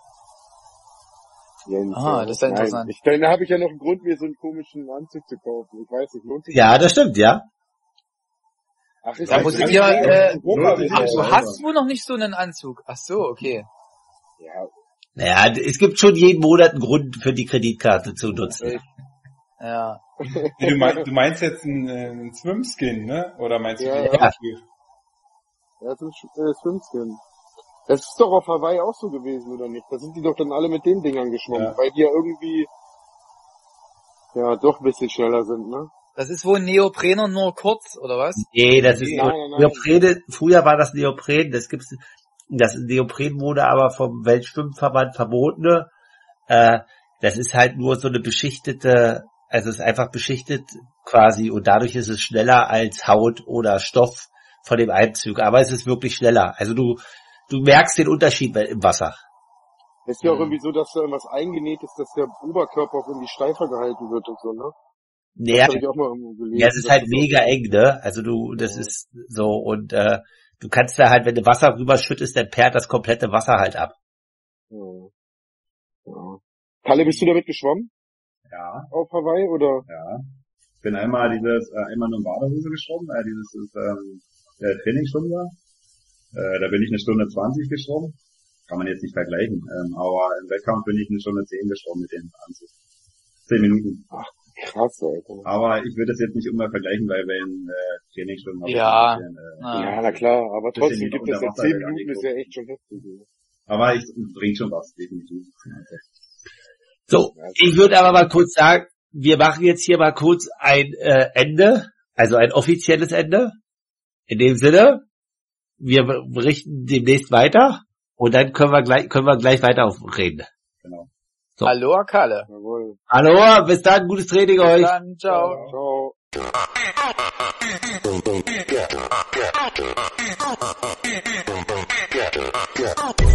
Das ist ja interessant. Da habe ich ja noch einen Grund, mir so einen komischen Anzug zu kaufen. Ich weiß nicht, lohnt sich Ja, das stimmt, ja. Ach, ist da muss ich dir, du hast wohl noch nicht so einen Anzug. Ach so, okay. Ja. Naja, es gibt schon jeden Monat einen Grund für die Kreditkarte zu nutzen. Ja. Du meinst jetzt einen Swimskin, ne? Oder meinst du ja. Ja. Er ist 15. Das ist doch auf Hawaii auch so gewesen, oder nicht? Da sind die doch dann alle mit den Dingern geschwommen, weil die ja irgendwie, ja, doch ein bisschen schneller sind, ne? Das ist wohl ein Neoprener nur kurz, oder was? Nee, das ist Nein. Neoprene. Früher war das Neopren. Das Neopren wurde aber vom Weltschwimmverband verboten. Das ist halt nur so eine beschichtete, also es ist einfach beschichtet quasi und dadurch ist es schneller als Haut oder Stoff von dem Einzug. Aber es ist wirklich schneller. Also du merkst den Unterschied im Wasser. Es ist ja auch irgendwie so, dass da irgendwas eingenäht ist, dass der Oberkörper auch irgendwie steifer gehalten wird und so, ne? Naja, Das hab ich auch mal irgendwo gelesen. ja, es ist halt mega eng, ne? Also das ist so und du kannst da halt, wenn du Wasser rüberschüttest, dann perlt das komplette Wasser halt ab. Ja. Kalle, bist du damit geschwommen? Ja. Auf Hawaii, oder? Ja. Ich bin einmal nur in Badehose geschwommen, der Trainingsstunde. Da bin ich 1:20 geschwommen. Kann man jetzt nicht vergleichen. Aber im Wettkampf bin ich 1:10 geschwommen mit dem Anzug. 10 Minuten. Ach, krass, Alter. Aber ich würde das jetzt nicht immer vergleichen, weil bei den Trainingsstunden Ja. Ja, na klar, aber trotzdem gibt es ja 10 Wasser Minuten, ist ja echt schon heftig. Aber ich bringt schon was, definitiv. So, ich würde aber mal kurz sagen, wir machen jetzt hier mal kurz ein Ende, also ein offizielles Ende. In dem Sinne, wir berichten demnächst weiter und dann können wir gleich weiter reden. Genau. So. Hallo, Kalle. Jawohl. Hallo, bis dann, gutes Training euch. Bis dann, ciao. Ciao.